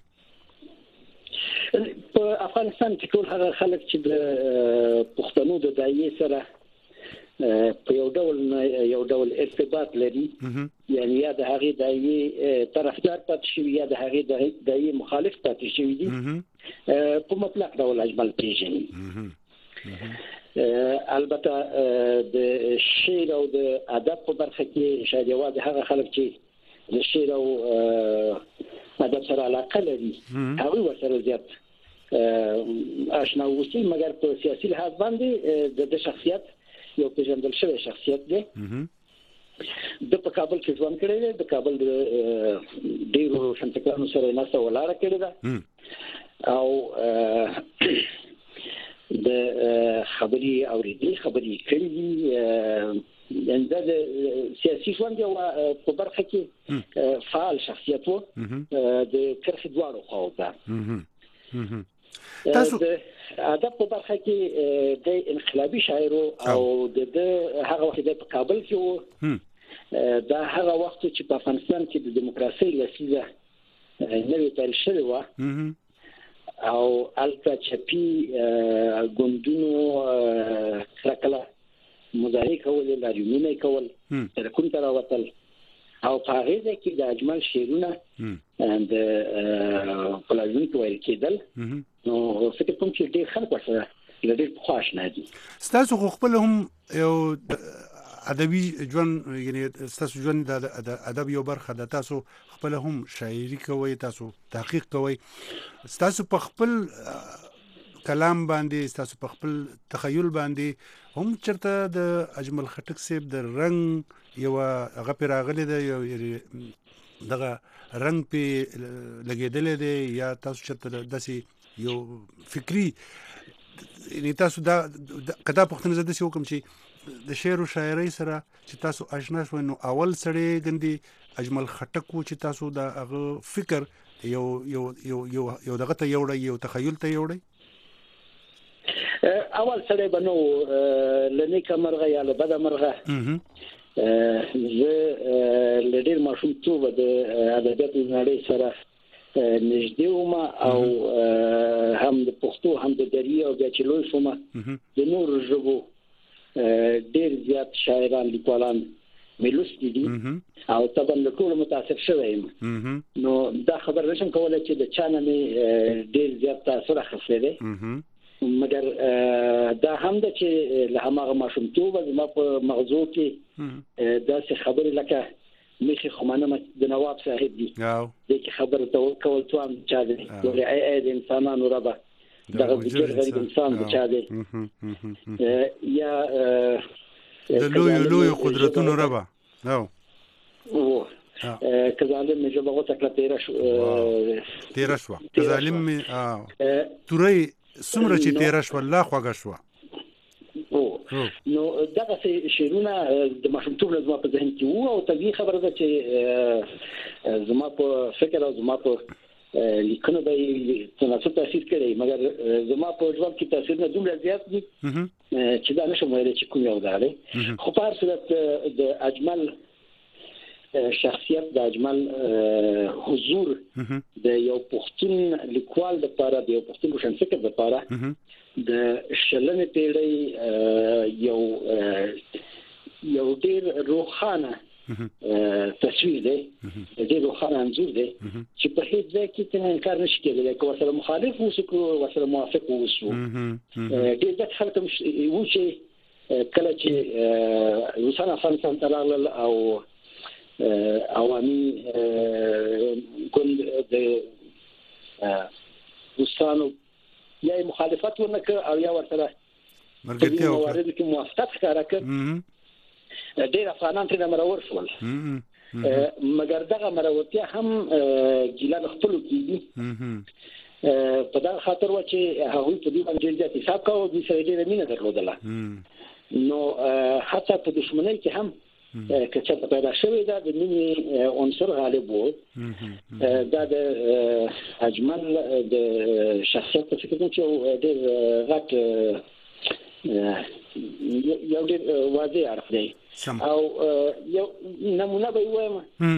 Speaker 4: په افغانستان کې ټول هغه خلک چې د پښتنو د دایې سره په یو ډول یو ډول ارتباط لري، یعنی یا د هغې دایې طرفدار پاتې شوي یا د هغې دایې مخالف پاتې شوي دي، په مطلق ډول اجمل پیژني. البته د شعر او د ادب په برخه کې شاید یوازې هغه خلک چې د شعر او ادب سره علاقه لري هغوی ورسره زیات آشنا اوسي، مګر په سیاسي لحاظ باندې د شخصیت یو پیژندل شوی شخصیت دی. د په کابل کې ژوند کړی دی، د کابل د ډیرو روشنفکرانو سره یې ناسته ولاړه کړې ده او د خبري اوریدي خبري کړې دي انده د سیاسي ژوند یو په برخه کې فعال شخصیت وو د کرخ دوارو خواته تاسو ادب په برخه کې د انقلابي شاعر او د هغه وخت د کابل کې وو دا هغه وخت چې په افغانستان کې د دیموکراسي لسیزه نوې تاریخ شوی و او الکا چپی ګوندونو کړکله مظاهره کول لاریونونه کول تر کوم تر وتل او په هغه کې د اجمل شیرونه د پلازمین کوي کېدل نو فکر کوم چې ډېر خلک ورسره ډېر خوښ نه دي.
Speaker 3: تاسو خپل هم یو ادبي ژوند یعنی تاسو ژوند د ادب یو برخه ده، تاسو خپل هم شاعري کوي، تاسو تحقیق کوي، تاسو په خپل کلام باندې تاسو په خپل تخیل باندې هم چرته د اجمل خټک صاحب د رنگ یو هغه پیراغلی دی یو دغه رنگ په لګیدل دی یا تاسو چرته داسې یو فکری یعنی تاسو دا کدا پختنه زده شو کوم چې د شعر او شاعري سره چې تاسو آشنا شوئ نو اول سړی ګندي اجمل خټک چې تاسو دا هغه فکر یو یو یو یو دغه ته یوړی یو تخیل ته یوړی
Speaker 4: اول سړی بنو لنی کمرغه یا له بده مرغه زه لډیر ماشوم ته د ادبیات نړۍ سره نږدې وم او هم د پښتو هم د دری او د چلوي شوم د نور ژبو ډیر زیات شاعران لیکوالان ملوستي دي او طبعا له ټول متاثر شوم نو دا خبر نشم کولای چې د چانه مې ډیر زیات تاثیر اخیستی دی مګر دا هم د چې له هغه ماشومتوب زما په مغزو کې دا څه خبرې لکه میخي خمانه د نواب صاحب دي دا چې خبره توکل توام چا دي ولې اي اي د انسانانو ربا دا غوړي غریب انسان د چا دي یا
Speaker 3: د لوی لوی قدرتونو ربا نو
Speaker 4: او کظالم مې جوابه تکړه تیرا شو
Speaker 3: تیرا شو کظالم مې اه توري سمره چې تیرا شو الله خوګه شو
Speaker 4: نو دغه شیرونه د ماشومتوب له زما په ذهن کې وو او طبيعي خبره ده چې زما په فکر او زما په لیکنه به تناسب تاثیر کړی مګر زما په ژوند کې تاثیر نه دومره زیات دي چې دا نشم ویلی چې کوم یو دی خو په هر صورت د اجمل شخصیت د اجمل حضور د یو پښتون لیکوال لپاره د یو پښتون روشنفکر لپاره د شلمې پیړۍ یو یو ډیر روښانه تصویر دی ډیر روښانه انځور دی چې په هیڅ ځای کې څنګه انکار نشي کېدلی که ورسره مخالف اوسو که ورسره موافق اوسو ډیر ځکه خلک وو چې کله چې روسان افغانستان ته راغلل او عوامي ګوند د روسانو یا مخالفت ورنکړ او یا ورسره
Speaker 3: مرګتیا
Speaker 4: وکړه چې موافقت ښکارا کړ ډېر افغانان ترې مرور شول مګر دغه مرورتیا هم ګیله خپل کېږي په دا خاطر و چې هغوی په دې باندې ډېر حساب کاوه د سره ډېر مینه درلودله نو حتی په دښمنۍ کې هم که څه په پیدا شوی دا د مینې عنصر غالب وو دا د اجمل د شخصیت په فکر کې یو ډېر غټ یو ډېر واضح عرف دی او یو نمونه به وایم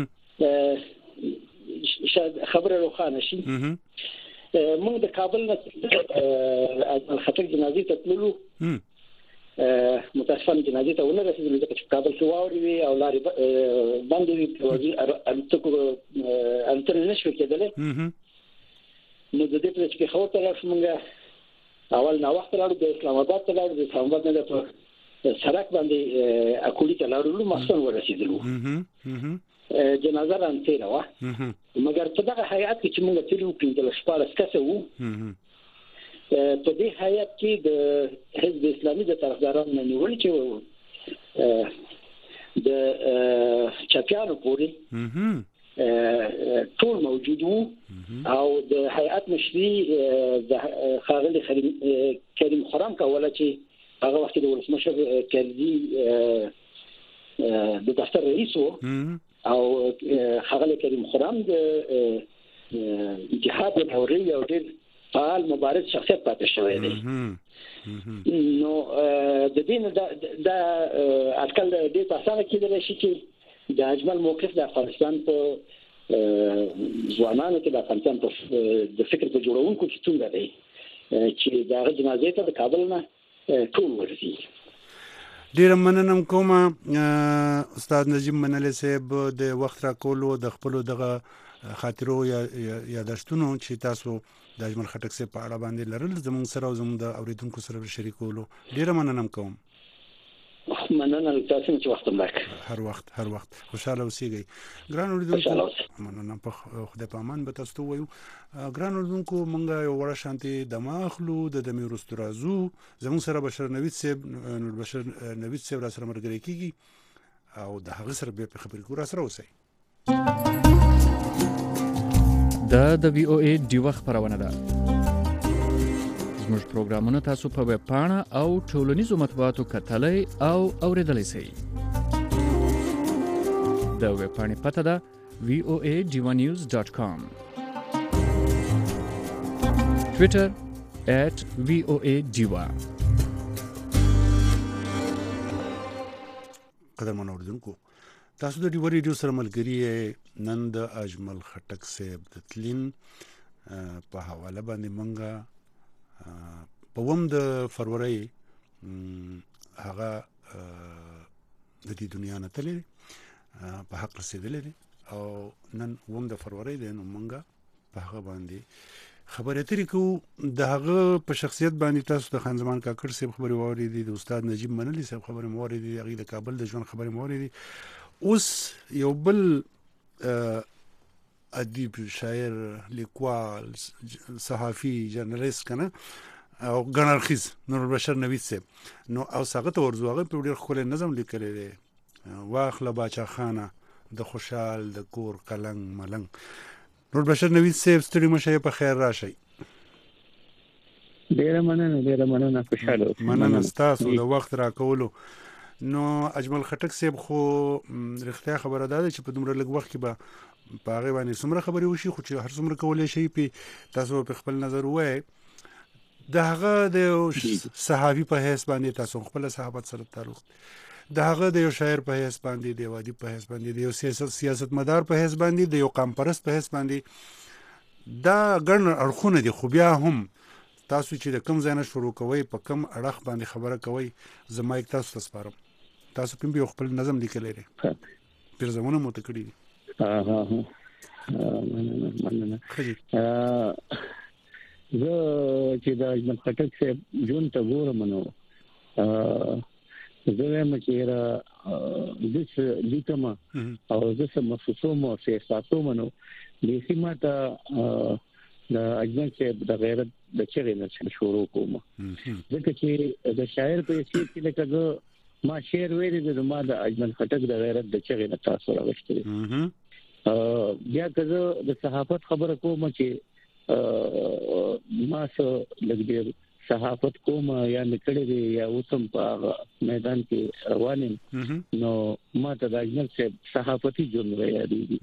Speaker 4: شاید خبره روښانه شي موږ د کابل نه خطر جنازې ته تللو متاسفانه جنازې ته ونه رسېدلو ځکه چې کابل کې واورې وي او لارې بندې وي په الوتکو الوتنې نه شوې کېدلی نو د دې پرې چې پېښور ته لاړ شو موږ اول ناوخته لاړو د اسلام آباد ته لاړو د اسلام آباد نه په سړک باندې اکولي ته لاړو مخصوص ورسېدلو جنازه رانتېره وه مګر په دغه هیئت کې چې موږ تللو پنځلس شپاړس کسه وو په دې هیئت کې د حزب اسلامي د طرفدارانو نه نیول چې د چاپیانو پورې ټول موجود وو او د هیئت مشري د ښاغلي کریم خرم کوله چې هغه وخت د ولسمشر کرزي د دفتر رئیس وو او هغه کریم خرم د اتحاد الحريه او ډېر فعال مبارز شخصیت پاتې شوی دی. نو د دې د اټکل د تاسو کېدل شي چې د اجمل موقف د افغانستان په ځوانانو کې د افغانستان په د فکر په جوړونکو کې څنګه دی چې دا جنازې ته د کابل نه ټول ورسي.
Speaker 3: ډیر مننه کوم استاد نجیب منلی صاحب د وخت را کولو د خپل دغه خاطرو یا یادښتونو چې تاسو د اجمل خټک صاحب په اړه باندې لرل زموږ سره او زموږ د اوریدونکو سره شریکولو ډیر مننه کوم.
Speaker 4: مننه تاسو چې وخت ملک
Speaker 3: هر وخت هر وخت خوشاله اوسئ. ګران اوریدونکو مننه په خدای په امان به تاسو وایو. ګران اوریدونکو مونږ یو وړه شانتي د ماخلو د دمي رستورازو زموږ سره بشر نوید صاحب نور بشر نوید صاحب را سره مرګري کیږي او د هغه سره به خبرې کور سره اوسئ.
Speaker 5: دا د وی او ای ډیوه خبرونه ده. زموږ پروګرامونه تاسو په ویب پاڼه او ټولنیزو مطبوعاتو کتلای او اوریدلای شئ. د ویب پاڼې پته ده وی او ای ډیوه نیوز ډاټ کام. ټویټر at وی او ای ډیوه.
Speaker 3: قدرمن اوریدونکو تاسو د ډیوه ریډیو سره ملګری نن د اجمل خټک صاحب د تلین په حواله باندې مونږه په وم د فروری هغه د دې دنیا نه تللی په حق رسیدلې او نن وم د فروری دی نو مونږه په هغه باندې خبرې اترې کوو. د هغه په شخصیت باندې تاسو د خان زمان کاکړ صاحب خبرې واورېدې، د استاد نجیب منلی صاحب خبرې مو واورېدې، هغې د کابل د ژوند خبرې مو واورېدې. اوس یو بل ادیب، شاعر، لیکوال، صحافي، جرنالیست کنه او ګنرخیز نور بشر نوید صاحب نو او هغه ته ورځو. هغه په ډېر ښکلی نظم لیکلی دی، واخله باچا خانه د خوشحال د کور قلنګ ملنګ. نور بشر نوید صاحب ستړي مه شئ، په خیر راشئ.
Speaker 6: ډېره مننه ډېره مننه خوشحاله اوسئ.
Speaker 3: مننه ستاسو د وخت راکولو. نو اجمل خټک صاحب خو رښتیا خبره ده چې په دومره لږ وخت کې به په هغې باندې څومره خبرې وشي، خو چې هر څومره کولی شي پې تاسو په خپل نظر ووایئ. د هغه د یو صحافي په حیث باندې تاسو خپل صحافت سره تعلق، د هغه د یو شاعر په حیث باندې، د یو ادیب په حیث باندې، د یو سیاست سیاستمدار په حیث باندې، د یو قام پرست په حیث باندې، دا ګڼ اړخونه دي. خو بیا هم تاسو چې د کوم ځای نه شروع کوئ، په کوم اړخ باندې خبره کوئ، زه مایک تاسو ته سپارم. تاسو په یو خپل نظم لیکلی دی، پیرزمونه مو ته کړي دي.
Speaker 6: مننه مننه. زه چې د اجمل خټک صاحب ژوند ته ګورم نو زه وایم چې را د لیکم او زه سم محسوسوم او سیاستوم نو د سیمه ته د اجمل صاحب د غیرت د چغې نه شروع کوم. ځکه چې د شاعر په حیثیت کې لکه ما شعر ویلی دی، ما د اجمل خټک د غیرت د چغې نه تاثر اخیستی دی. بیا که زه د صحافت خبره کوم چې ما څه لږ ډېر صحافت کوم یا مې کړی دی یا اوس هم په هغه میدان کې روان یم، نو ما ته د اجمل صاحب صحافتي ژوند رايادېږي.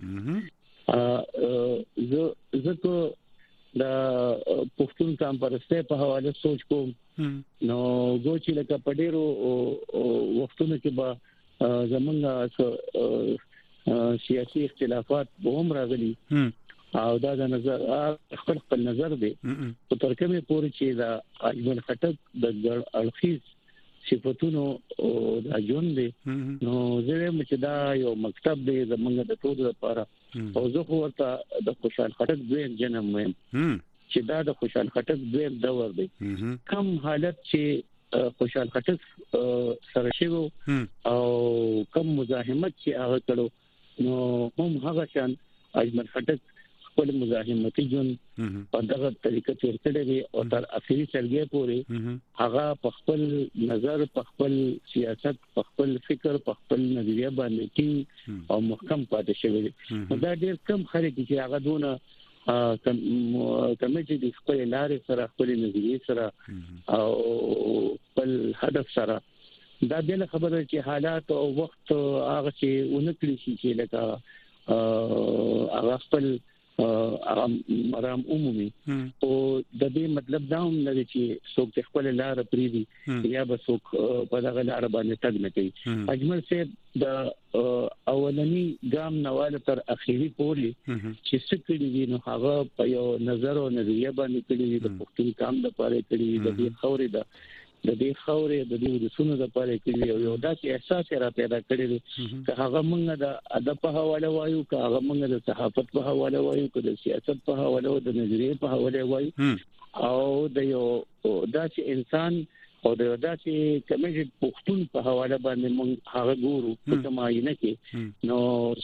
Speaker 6: زه که د پښتون قام پرستۍ په حواله سوچ کوم نو زه چې لکه په ډېرو وختونو کې به زمونږ سیاسي اختلافات به هم راغلي او دا د نظر خپل خپل نظر دی، په تر کومه پورې چې دا اجمل خټک د ګډ اړخیز صفاتونو د ژوند دی نو زه وایم چې دا یو مکتب دی زمونږ د ټولو لپاره. او زه خو ورته د خوشحال خټک دویم جنم وایم چې دا د خوشحال خټک دویم دور دی. کم حالت چې خوشحال خټک سره شوی او کم مزاحمت چې هغه کړو نو هم هغه شان اجمل خټک خپل مزاحمتي ژوند په دغه طریقه تیر کړی دی او تر اخري سرګي پورې هغه په خپل نظر، په خپل سیاست، په خپل فکر، په خپل نظریه باندې کې او محکم پاتې شوی دی. دا ډېر کم خلک چې هغه دونه کمه چې د خپل لارې سره خپل نظریه سره او خپل هدف سره دا د خبره چې حالات او وخت هغه چې ونکړي شي چې لکه هغه خپل مرام عمومي او د دې مطلب دا هم لري چې څوک خپل لار پریدي یا به څوک په دغه لار باندې تګ نه کوي. اجمل صاحب د اولنی ګام نواله تر اخیری پورې چې څه کړي دي نو هغه په یو نظر او نظریه باندې کړي د پښتون کام د پاره کړي د دې خورې د د دې خورې د دې رسونو د پاره کړي یو یو داسې احساس را پیدا کړی دی چې هغه موږ د ادب په حواله وایو که هغه موږ د صحافت په حواله وایو که د سیاست په حواله او د نظریه په حواله وایو او د یو داسې انسان او د داسې کمیټ پښتون په حواله باندې موږ هغه ګورو په معاینه کې نو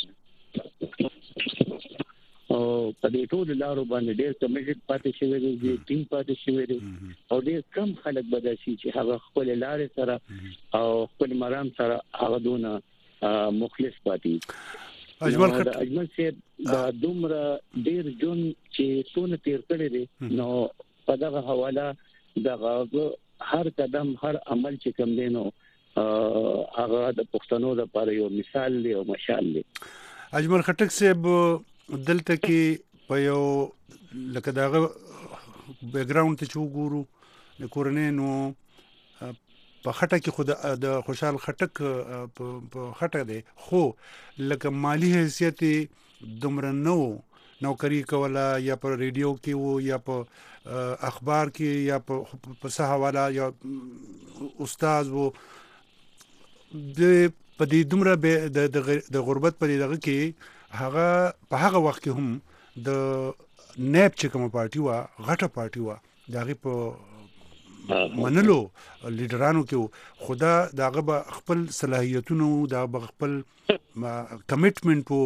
Speaker 6: او په دې ټول لارو باندې ډېر کمیټ پاتې شوی دی ټیم پاتې شوی دی او ډېر کم خلک بداسي چې هغه خپل لارې سره او خپل مرام سره هغه دونه مخلص پاتې. اجمل خط اجمل صاحب دا دومره ډېر جون چې څونه تیر کړی دی نو په دغه حواله دغه هر قدم هر عمل چې کوم دی نو هغه د پښتنو لپاره یو مثال دی او مشال دی.
Speaker 3: اجمل خټک صاحب دلته کې په یو لکه داغه بیک گراوند ته وګورو د کورنۍ نو په خټه کې خود د خوشحال خټک په خټه دی خو لکه مالی حیثیت دومره نو نوکری کوله یا په ریډیو کې وو یا په اخبار کې یا په څه حواله یا استاد وو د په دې دومره د غربت په دغه کې هغه په هغه وخت کې هم د نیب چې کومه پارټي وا غټه پارټي وا دغه په منلو لیډرانو کې خدا دغه به خپل صلاحیتونو دا به خپل کمټمنټ وو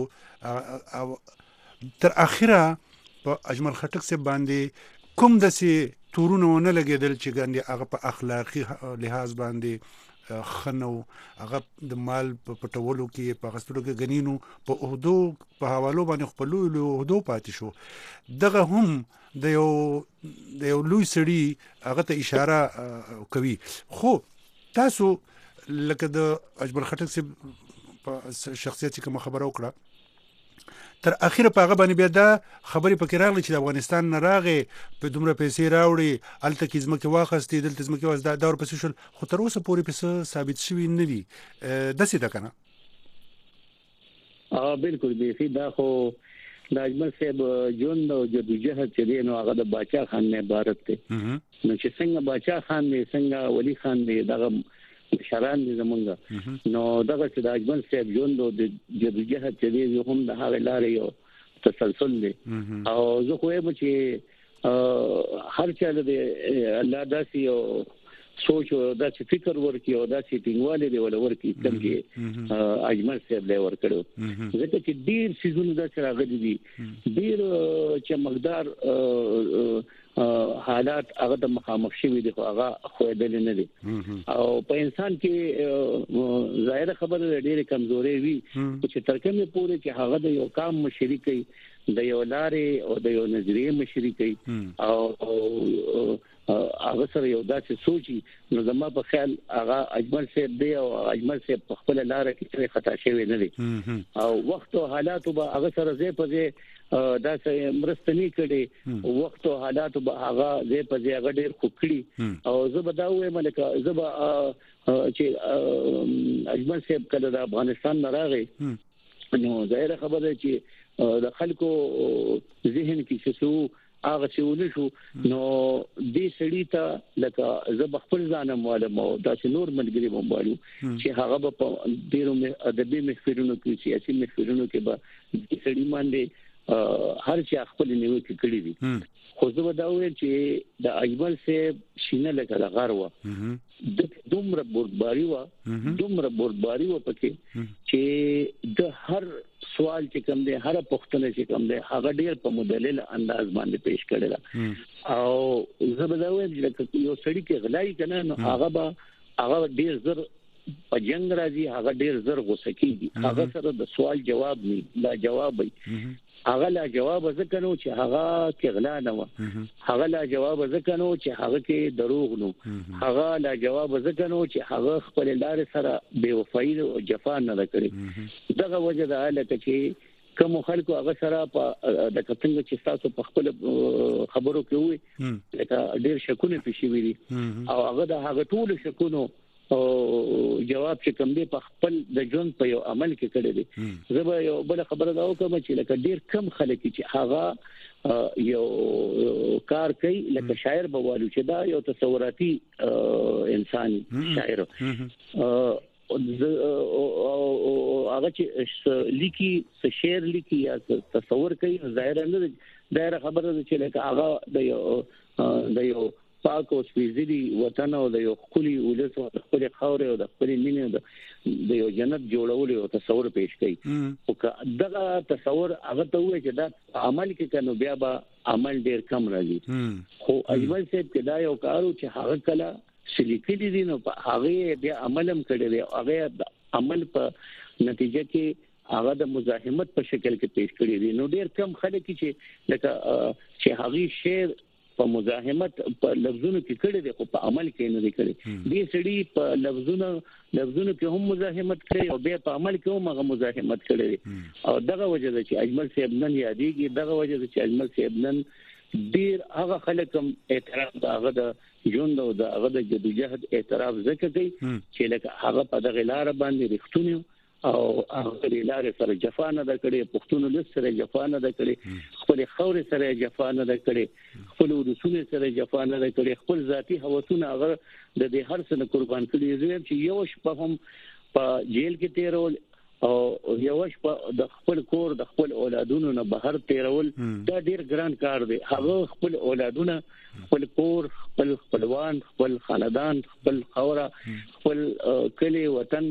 Speaker 3: تر اخره په اجمل خټک سره باندې کوم دسي تورونه نه لګیدل چې ګاندې هغه په اخلاقی لحاظ باندې خنو هغه د مال په پټولو کې په غستلو کې غنینو په اوهدو په حوالو باندې خپل له اوهدو پاتې شو دغه هم د یو د یو لوی سړي هغه ته اشاره کوي. خو تاسو لکه د اجمل خټک سي په شخصیت کوم خبره وکړه تر اخیره په هغه باندې بیا دا خبرې پکې راغلي چې د افغانستان نه راغې په دومره پیسې راوړي الته کې ځمکې واخستې دلته ځمکې واخستې دا دور پسې شول خو تر اوسه پورې پسې ثابت شوي نه دي داسې ده که نه؟
Speaker 6: بالکل بیخي دا خو د اجمل صاحب ژوند او جدوجهد چې دی نو هغه د باچا خان نه عبارت دی نو چې څنګه باچا خان دی څنګه ولی خان دی دغه شران دي زمونږ نو دغه چې د اجمل صاحب ژوند او د جدوجهد چې دی هم د هغه لارې یو تسلسل دی او زه خو یم چې هر چا د الله داسې یو سوچ او داسې فکر ورکی او داسې ټینګواله دی ول ورکی کوم چې اجمل صاحب له ور کړو ځکه چې ډیر سيزونه داسې راغلي دي ډیر چې مقدار حالات هغه د مخامخ شوی دي خو هغه خویدل نه دي او په انسان کې ظاهر خبره ډېره کمزوري وي چې ترکمه پوره چې هغه د یو کام مشري کوي د یو لارې او د یو نظریه مشري کوي او هغه سره یو داسې سوچي نو زما په خیال هغه اجمل صاحب دی او اجمل صاحب په خپل لار کې خطا شوی نه دی او وخت او حالات به هغه سره زی په زی دا چې مرستنی کړي وخت او حالات به هغه زی په زی هغه ډیر خوکړي او زه به دا وایم لکه زه به چې اجمل صاحب کله د افغانستان نه راغی نو ظاهر خبره چې د خلکو ذهن کې څه هغه چې ونشو نو دې سړی ته لکه زه خپل ځانم والم او دا چې نور ملګری مو والو چې هغه په ډیرو مې ادبي محفلونو کې سیاسي محفلونو کې به دې سړی باندې هر چا خپل نیو کې کړی دي خو زه به دا وایم چې د اجمل صاحب شینه لکه د غرو د دومره بردباري و دومره بردباري و پکې چې د هر سوال چې کوم دی هر پوښتنه چې کوم دی هغه ډیر په مدلل انداز باندې پیش کړی او زه به دا وایم چې یو سړی کې غلای کنه نو هغه به هغه ډیر زر په جنگ راځي هغه ډیر زر غوسه کیږي هغه سره د سوال جواب نه لا جواب وي هغه لا جواب ځکه نو چې هغه کې غلا نه و هغه لا جواب ځکه نو چې هغه کې دروغ نو هغه لا جواب ځکه نو چې هغه خپل لار سره بے وفایي او جفا نه کړی دغه وجه دا لکه چې کوم خلکو هغه سره په د کتنګ چې تاسو په خپل خبرو کې وي لکه ډیر شکونه پېښې وي او هغه د هغه ټول شکونو او جواب چې کوم دی په خپل د ژوند په یو عمل کې کړی دی زه به یو بل خبره دا وکم چې لکه ډیر کم خلک چې هغه یو کار کوي لکه شاعر بوالو چې دا یو تصوراتي انسان شاعر او هغه چې لیکي څه شعر لیکي یا تصور کوي ظاهر نه دایره خبره ده چې لکه هغه د یو د یو پاک او سپیڅلی وطن او د یو خولي ولس او د خپل خاور او د خپل مینې د یو جنت جوړول او تصور پېښ کړي او دغه تصور هغه ته وایي چې دا عمل کې کنو بیا به عمل ډیر کم راځي خو اجمل صاحب کې دا یو کارو چې هغه کله سلیکلي دي نو هغه بیا عملم کړی دی هغه عمل په نتیجه کې هغه د مزاحمت په شکل کې پیښ کړی دی نو ډیر کم خلک چې لکه چې هغه شعر په مزاحمت په لفظونو کې کړی دی خو په عمل کې نه دی کړی دې سړي په لفظونو لفظونو کې هم مزاحمت کړی او بیا په عمل کې هم هغه مزاحمت کړی دی او دغه وجه ده چې اجمل صاحب نن یادېږي دغه وجه ده چې اجمل صاحب نن ډیر هغه خلک هم اعتراف دا هغه د ژوند او دا هغه د جدوجہد اعتراف ذکر کوي چې لکه هغه په دغه لار باندې رښتونی او هغه لار سره جفا نه د کړي پښتون له سره جفا نه د کړي خپل خور سره جفا نه د کړي خپل ورسونه سره جفا نه د کړي خپل ذاتی هوسونه هغه د دې هر څه قربان کړي چې یو شپه هم په جیل کې تیرول او یو شپه د خپل کور د خپل اولادونو نه بهر تیرول دا ډیر ګران کار دی هغه خپل اولادونه خپل کور خپل خپلوان خپل خاندان خپل خوره خپل کلی وطن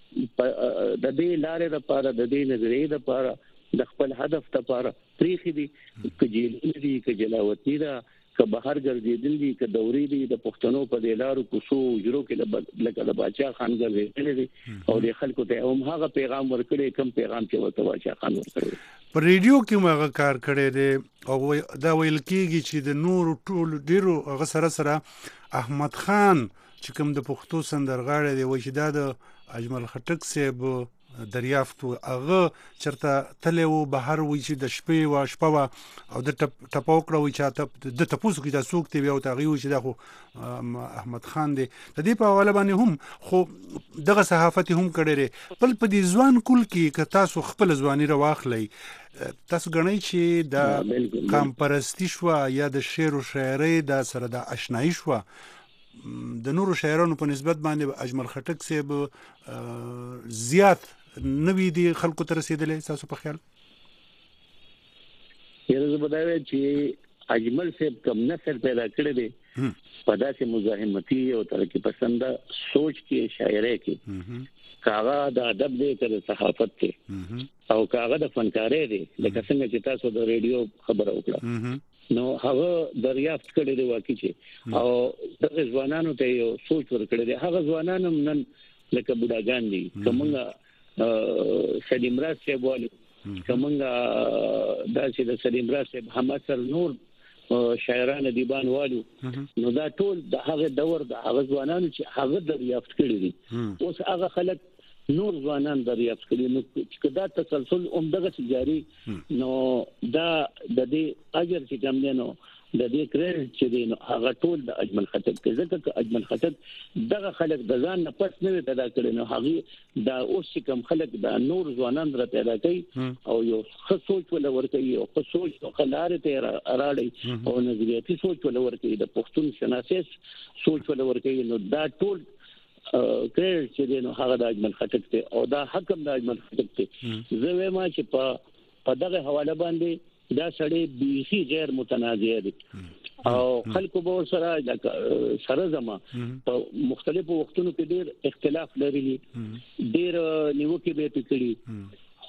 Speaker 6: د دې لارې لپاره د دې نظریې لپاره د خپل هدف لپاره تاریخي دي کجیل دي کجلاوتی دا که بهر ګرځیدل دي که دوري دي د پښتنو په دلارو کوسو جوړو کې لکه د باچا خان ګرځیدل دي او د خلکو ته هم هغه پیغام ورکړي کوم پیغام چې ورته باچا خان ورکړي
Speaker 3: په ریډیو کې ما کار کړی دی او دا ویل کېږي چې د نور ټول ډیرو هغه سره سره احمد خان چې کوم د پښتو سندرغاړی دی وایي چې دا د اجمل خټک صاحب دریافت هغه چرته تلې و بهر وي چې د شپې و شپه و او د ټپاو کړو چې د تپوس کې د سوق دی او تغي و چې دا خو احمد خان دی د دې په حواله باندې هم خو دغه صحافت هم کړی لري بل په دې ځوان کول کې که تاسو خپل ځواني راواخلئ تاسو غنئ چې د قام پرستی شو یا د شعر او شاعرۍ د سره د آشنایی شو د نورو شاعرانو په نسبت باندې اجمل خټک صاحب زیات نوی دی خلکو ته رسیدلې تاسو په خیال
Speaker 6: یره زه بداوی چې اجمل صاحب کوم نسل پیدا کړی دی په داسې مزاحمتي او ترقی پسند سوچ کې شاعرۍ کې کاغه د ادب دی تر صحافت کې او کاغه د فنکارۍ دی لکه څنګه چې تاسو د ریډیو خبره وکړه نو هغه دریافت کړی دی واقعي چې او د ځوانانو ته یو سوچ ورکړی دی هغه ځوانانو نن لکه بوډاګان دي کومه سلیم راز صاحب والو کومه دا چې د سلیم راز صاحب هم اثر نور شاعران دیبان والو نو دا ټول د هغه دور د هغه ځوانانو چې هغه دریافت کړی دي اوس هغه خلک نور ځوانان دریافت کړي نو چې دا تسلسل عمدغه جاری نو دا د دې اجر چې کوم دی نو د دې کریډټ چې دی نو هغه ټول د اجمل خټک کې ځکه چې اجمل خټک دغه خلک د ځان نه پس نه پیدا کړي نو هغه دا اوس چې کوم خلک د نور ځوانان را پیدا کوي او یو ښه سوچ ول ورکوي او ښه سوچ او خلاره ته راړي او نظریاتي سوچ ول ورکوي د پښتون شناسیس سوچ ول ورکوي نو دا ټول کړي چې نو هغه د اجمل خټک ته او دا حکم د اجمل خټک ته زه وایم چې په په دغه حواله باندې دا سړی بیخي غیر متنازع دي او خلکو به سره سره زما په مختلفو وختونو کې ډېر اختلاف لري ډېر نیوکې به پکړي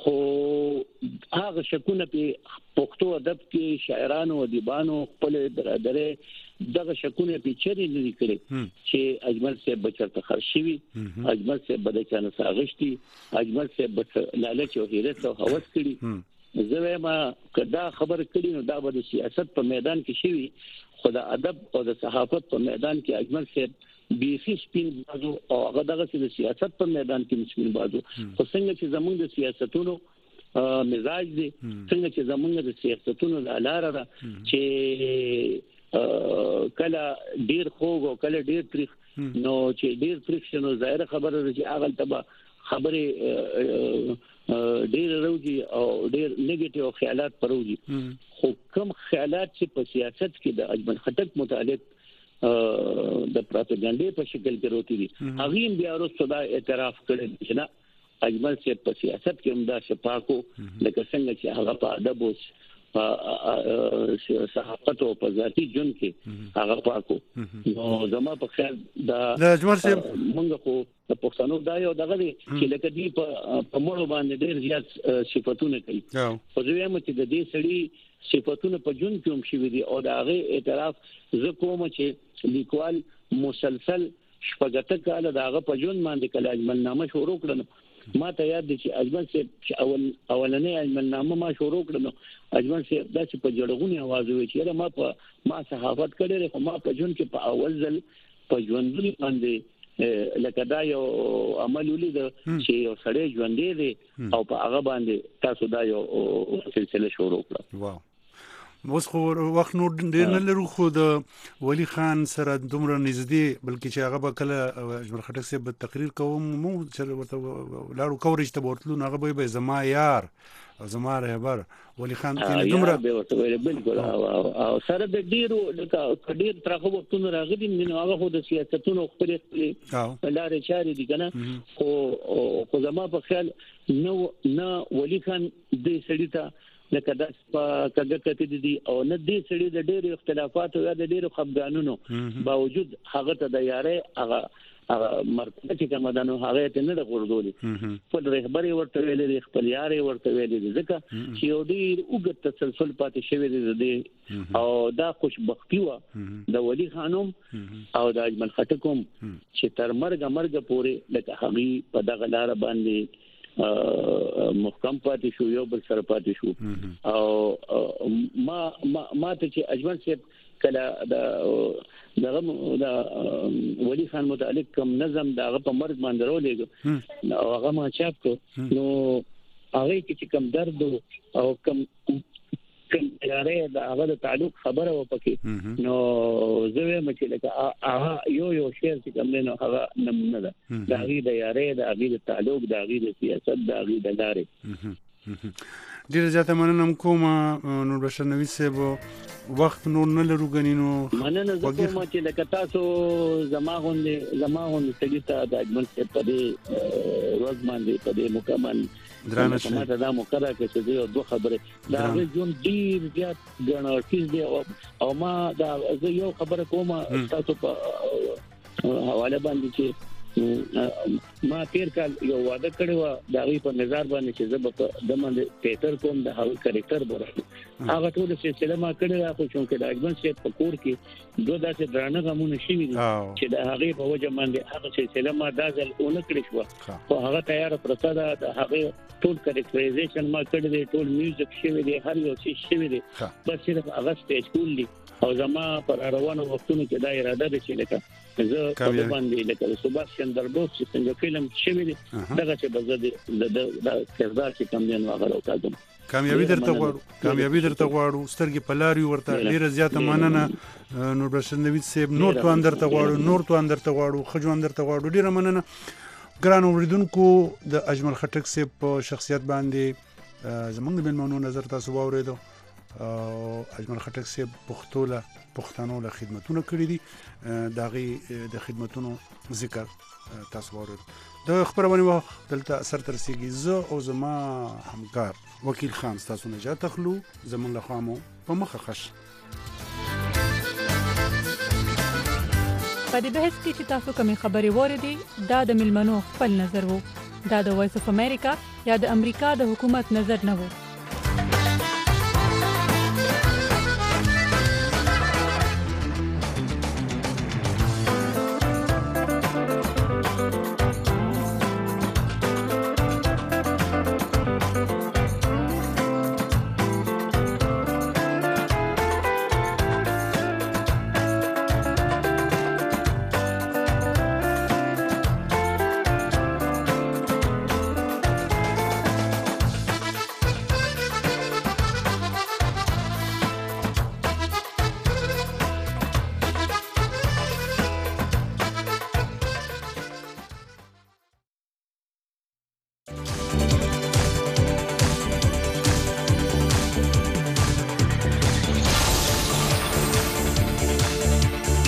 Speaker 6: خو هغه شکونه په پښتو ادب کې شاعرانو او ادیبانو خپل درادره دغه شکونه په چری نه کړي چې اجمل صاحب بچرته خرشوي اجمل صاحب بده چانه ساغشتي اجمل صاحب لالچ او هیرت او هوس کړي زه ما کدا خبر کړي نو دا به سیاست په میدان کې شي خو د ادب او د صحافت په میدان کې اجمل صاحب بیخي سپین بازو او هغه دغه د سیاست په میدان کې سپین بازو خو څنګه چې زمونږ د سیاستونو مزاج دي څنګه چې زمونږ د سیاستونو لاره ده چې کله ډیر خوګ او کله ډیر تاریخ نو چې ډیر تاریخ شنو ظاهر خبره ده چې هغه تبا خبره ډیر روجي او ډیر نیگیټیو خیالات پروجي خو کوم خیالات چې په سیاست کې د اجمل خټک متعلق د پروپاګاندا په شکل کې روتي دي هغه بیا وروسته دا اعتراف کړی چې نه اجمل صاحب په سیاست کې هم دا شپاکو لکه څنګه چې هغه په ادب او په صحافت او په ذاتي جون کې هغه پاکو نو زما په خیال دا
Speaker 3: اجمل صاحب
Speaker 6: موږ خو د پښتنو دا یو دغه چې لکه دی په مړو باندې ډېر زیات صفاتونه کوي خو زه وایم چې د دې سړي صفاتونه په جون کې هم شوي دي او دا هغه اعتراف زه کوم چې لیکوال مسلسل شپږ کاله داغه په جون باندې کله اجمل نامه شروع کړل ما ته یاد دي چې اجمل صاحب اول اولنې اجمل نامه ما شروع کړل اجمل صاحب داسې په جړغونی आवाज وی چې ما په ما صحافت کړې خو ما په جون کې په اول ځل په ژوندونی باندې لکه دا یو عمل ولید چې یو سړی ژوندې دي او په هغه باندې تاسو دا یو سلسله شروع کړه
Speaker 3: واو اوس خو وخت نور ډیر نه لرو خو د ولی خان سره دومره نږدې بلکې چې هغه به کله اجمل خټک صاحب تقریر کوم مو چې ورته لاړو کورج ته ورتلو هغه به زما یار او زما رهبر ولی خان کې دومره
Speaker 6: به ورته بالکل او سره د ډیرو لکه ډیر ترخه وختونه راغلي نو هغه خو د سیاستونو خپل لارې چارې دي کنه خو خو زما په خیال نو نه ولی خان د سړی ته لکه د کګه کته دي او نه دې سړي د ډېر اختلافات او د ډېر خپګانونو باوجود هغه ته د یارې هغه مرتبه چې کومه ده نو هغه ته نه غوړولې خپل رهبري ورته ویلې خپل یارې ورته ویلې ځکه چې یو ډېر وګت تسلسل پاتې شوی دی او دا خوشبختی و د ولی خانم او د اجمل خټکوم چې تر مرګ مرګ پورې لکه هغه په دغه لار باندې محکم پاتې شو یو بل سره پاتې شو او ما ما ته چې اجمل صاحب کله د دغه د ولی خان متعلق کوم نظم دغه په مرګ باندې راولېګو او هغه ما چاپ کو نو هغه چې کوم درد او کوم کوم یاره د هغه تعلق خبره و پکې نو زه وایم چې لکه هغه یو یو شعر چې کوم نه هغه نمونه ده د هغه د یاره د هغه د تعلق د هغه د سیاست د هغه د لارې
Speaker 3: ډیر زیاته مننه کوم نور بشر نوی صاحب وخت نور نه لرو غنینو
Speaker 6: مننه زه کوم چې لکه تاسو زما غونډه زما غونډه سړي ته د اجمل صاحب په دې ورځ باندې په دې مکمل درانه شمه دا مقرره کې چې یو دوه خبره دا ژوند ډیر زیات ګڼارتیز دی او ما دا یو خبره کوم تاسو په حواله باندې چې ما تیر کال یو وعده کړی و دا غي په نظر باندې چې زه په د باندې تیاتر کوم د هغه کریکټر بره هغه ټول سلسله ما کړی را خو چې د اجمل صاحب په کور کې دوه داسې درانه غمونه شوي دي چې د هغه په وجه باندې هغه سلسله ما دا ځل اون کړی شو خو هغه تیار پرته ده د هغه ټول کریکټرایزیشن ما کړی دی ټول میوزیک شوی دی هر یو څه شوی دی بس صرف هغه سټیج کول دي او زما پر روانو وختونو کې دا اراده ده چې لکه زه په باندې لکه سباس چندربوس چې څنګه فلم شوی دی دغه چې بزه د کردار چې کم دی نو هغه راوځم
Speaker 3: کامیابی درته غواړو کامیابی درته غواړو سترګې په لاري ورته ډیره زیاته مننه نور بشر نوید صاحب نور تو اندر ته غواړو نور تو اندر ته غواړو خجو اندر ته غواړو ډیره مننه ګران اوریدونکو د اجمل خټک صاحب په شخصیت باندې زمونږ د مېلمنو نظر تاسو واوریدو اجمل خټک صاحب پښتو له پښتنو له خدمتونه کړې دي دا غي د خدمتونو ذکر تاسو واورید د خبرونه وخت دلته اثر ترسيږي زه او زما همکار وکیل خان تاسو نه جات اخلو زمون له خامو په مخه خش
Speaker 7: په دې بحث کې چې تاسو کومې خبرې وریدي دا د ملمنو خپل نظر وو دا د وایس اف امریکا یا د امریکا د حکومت نظر نه و.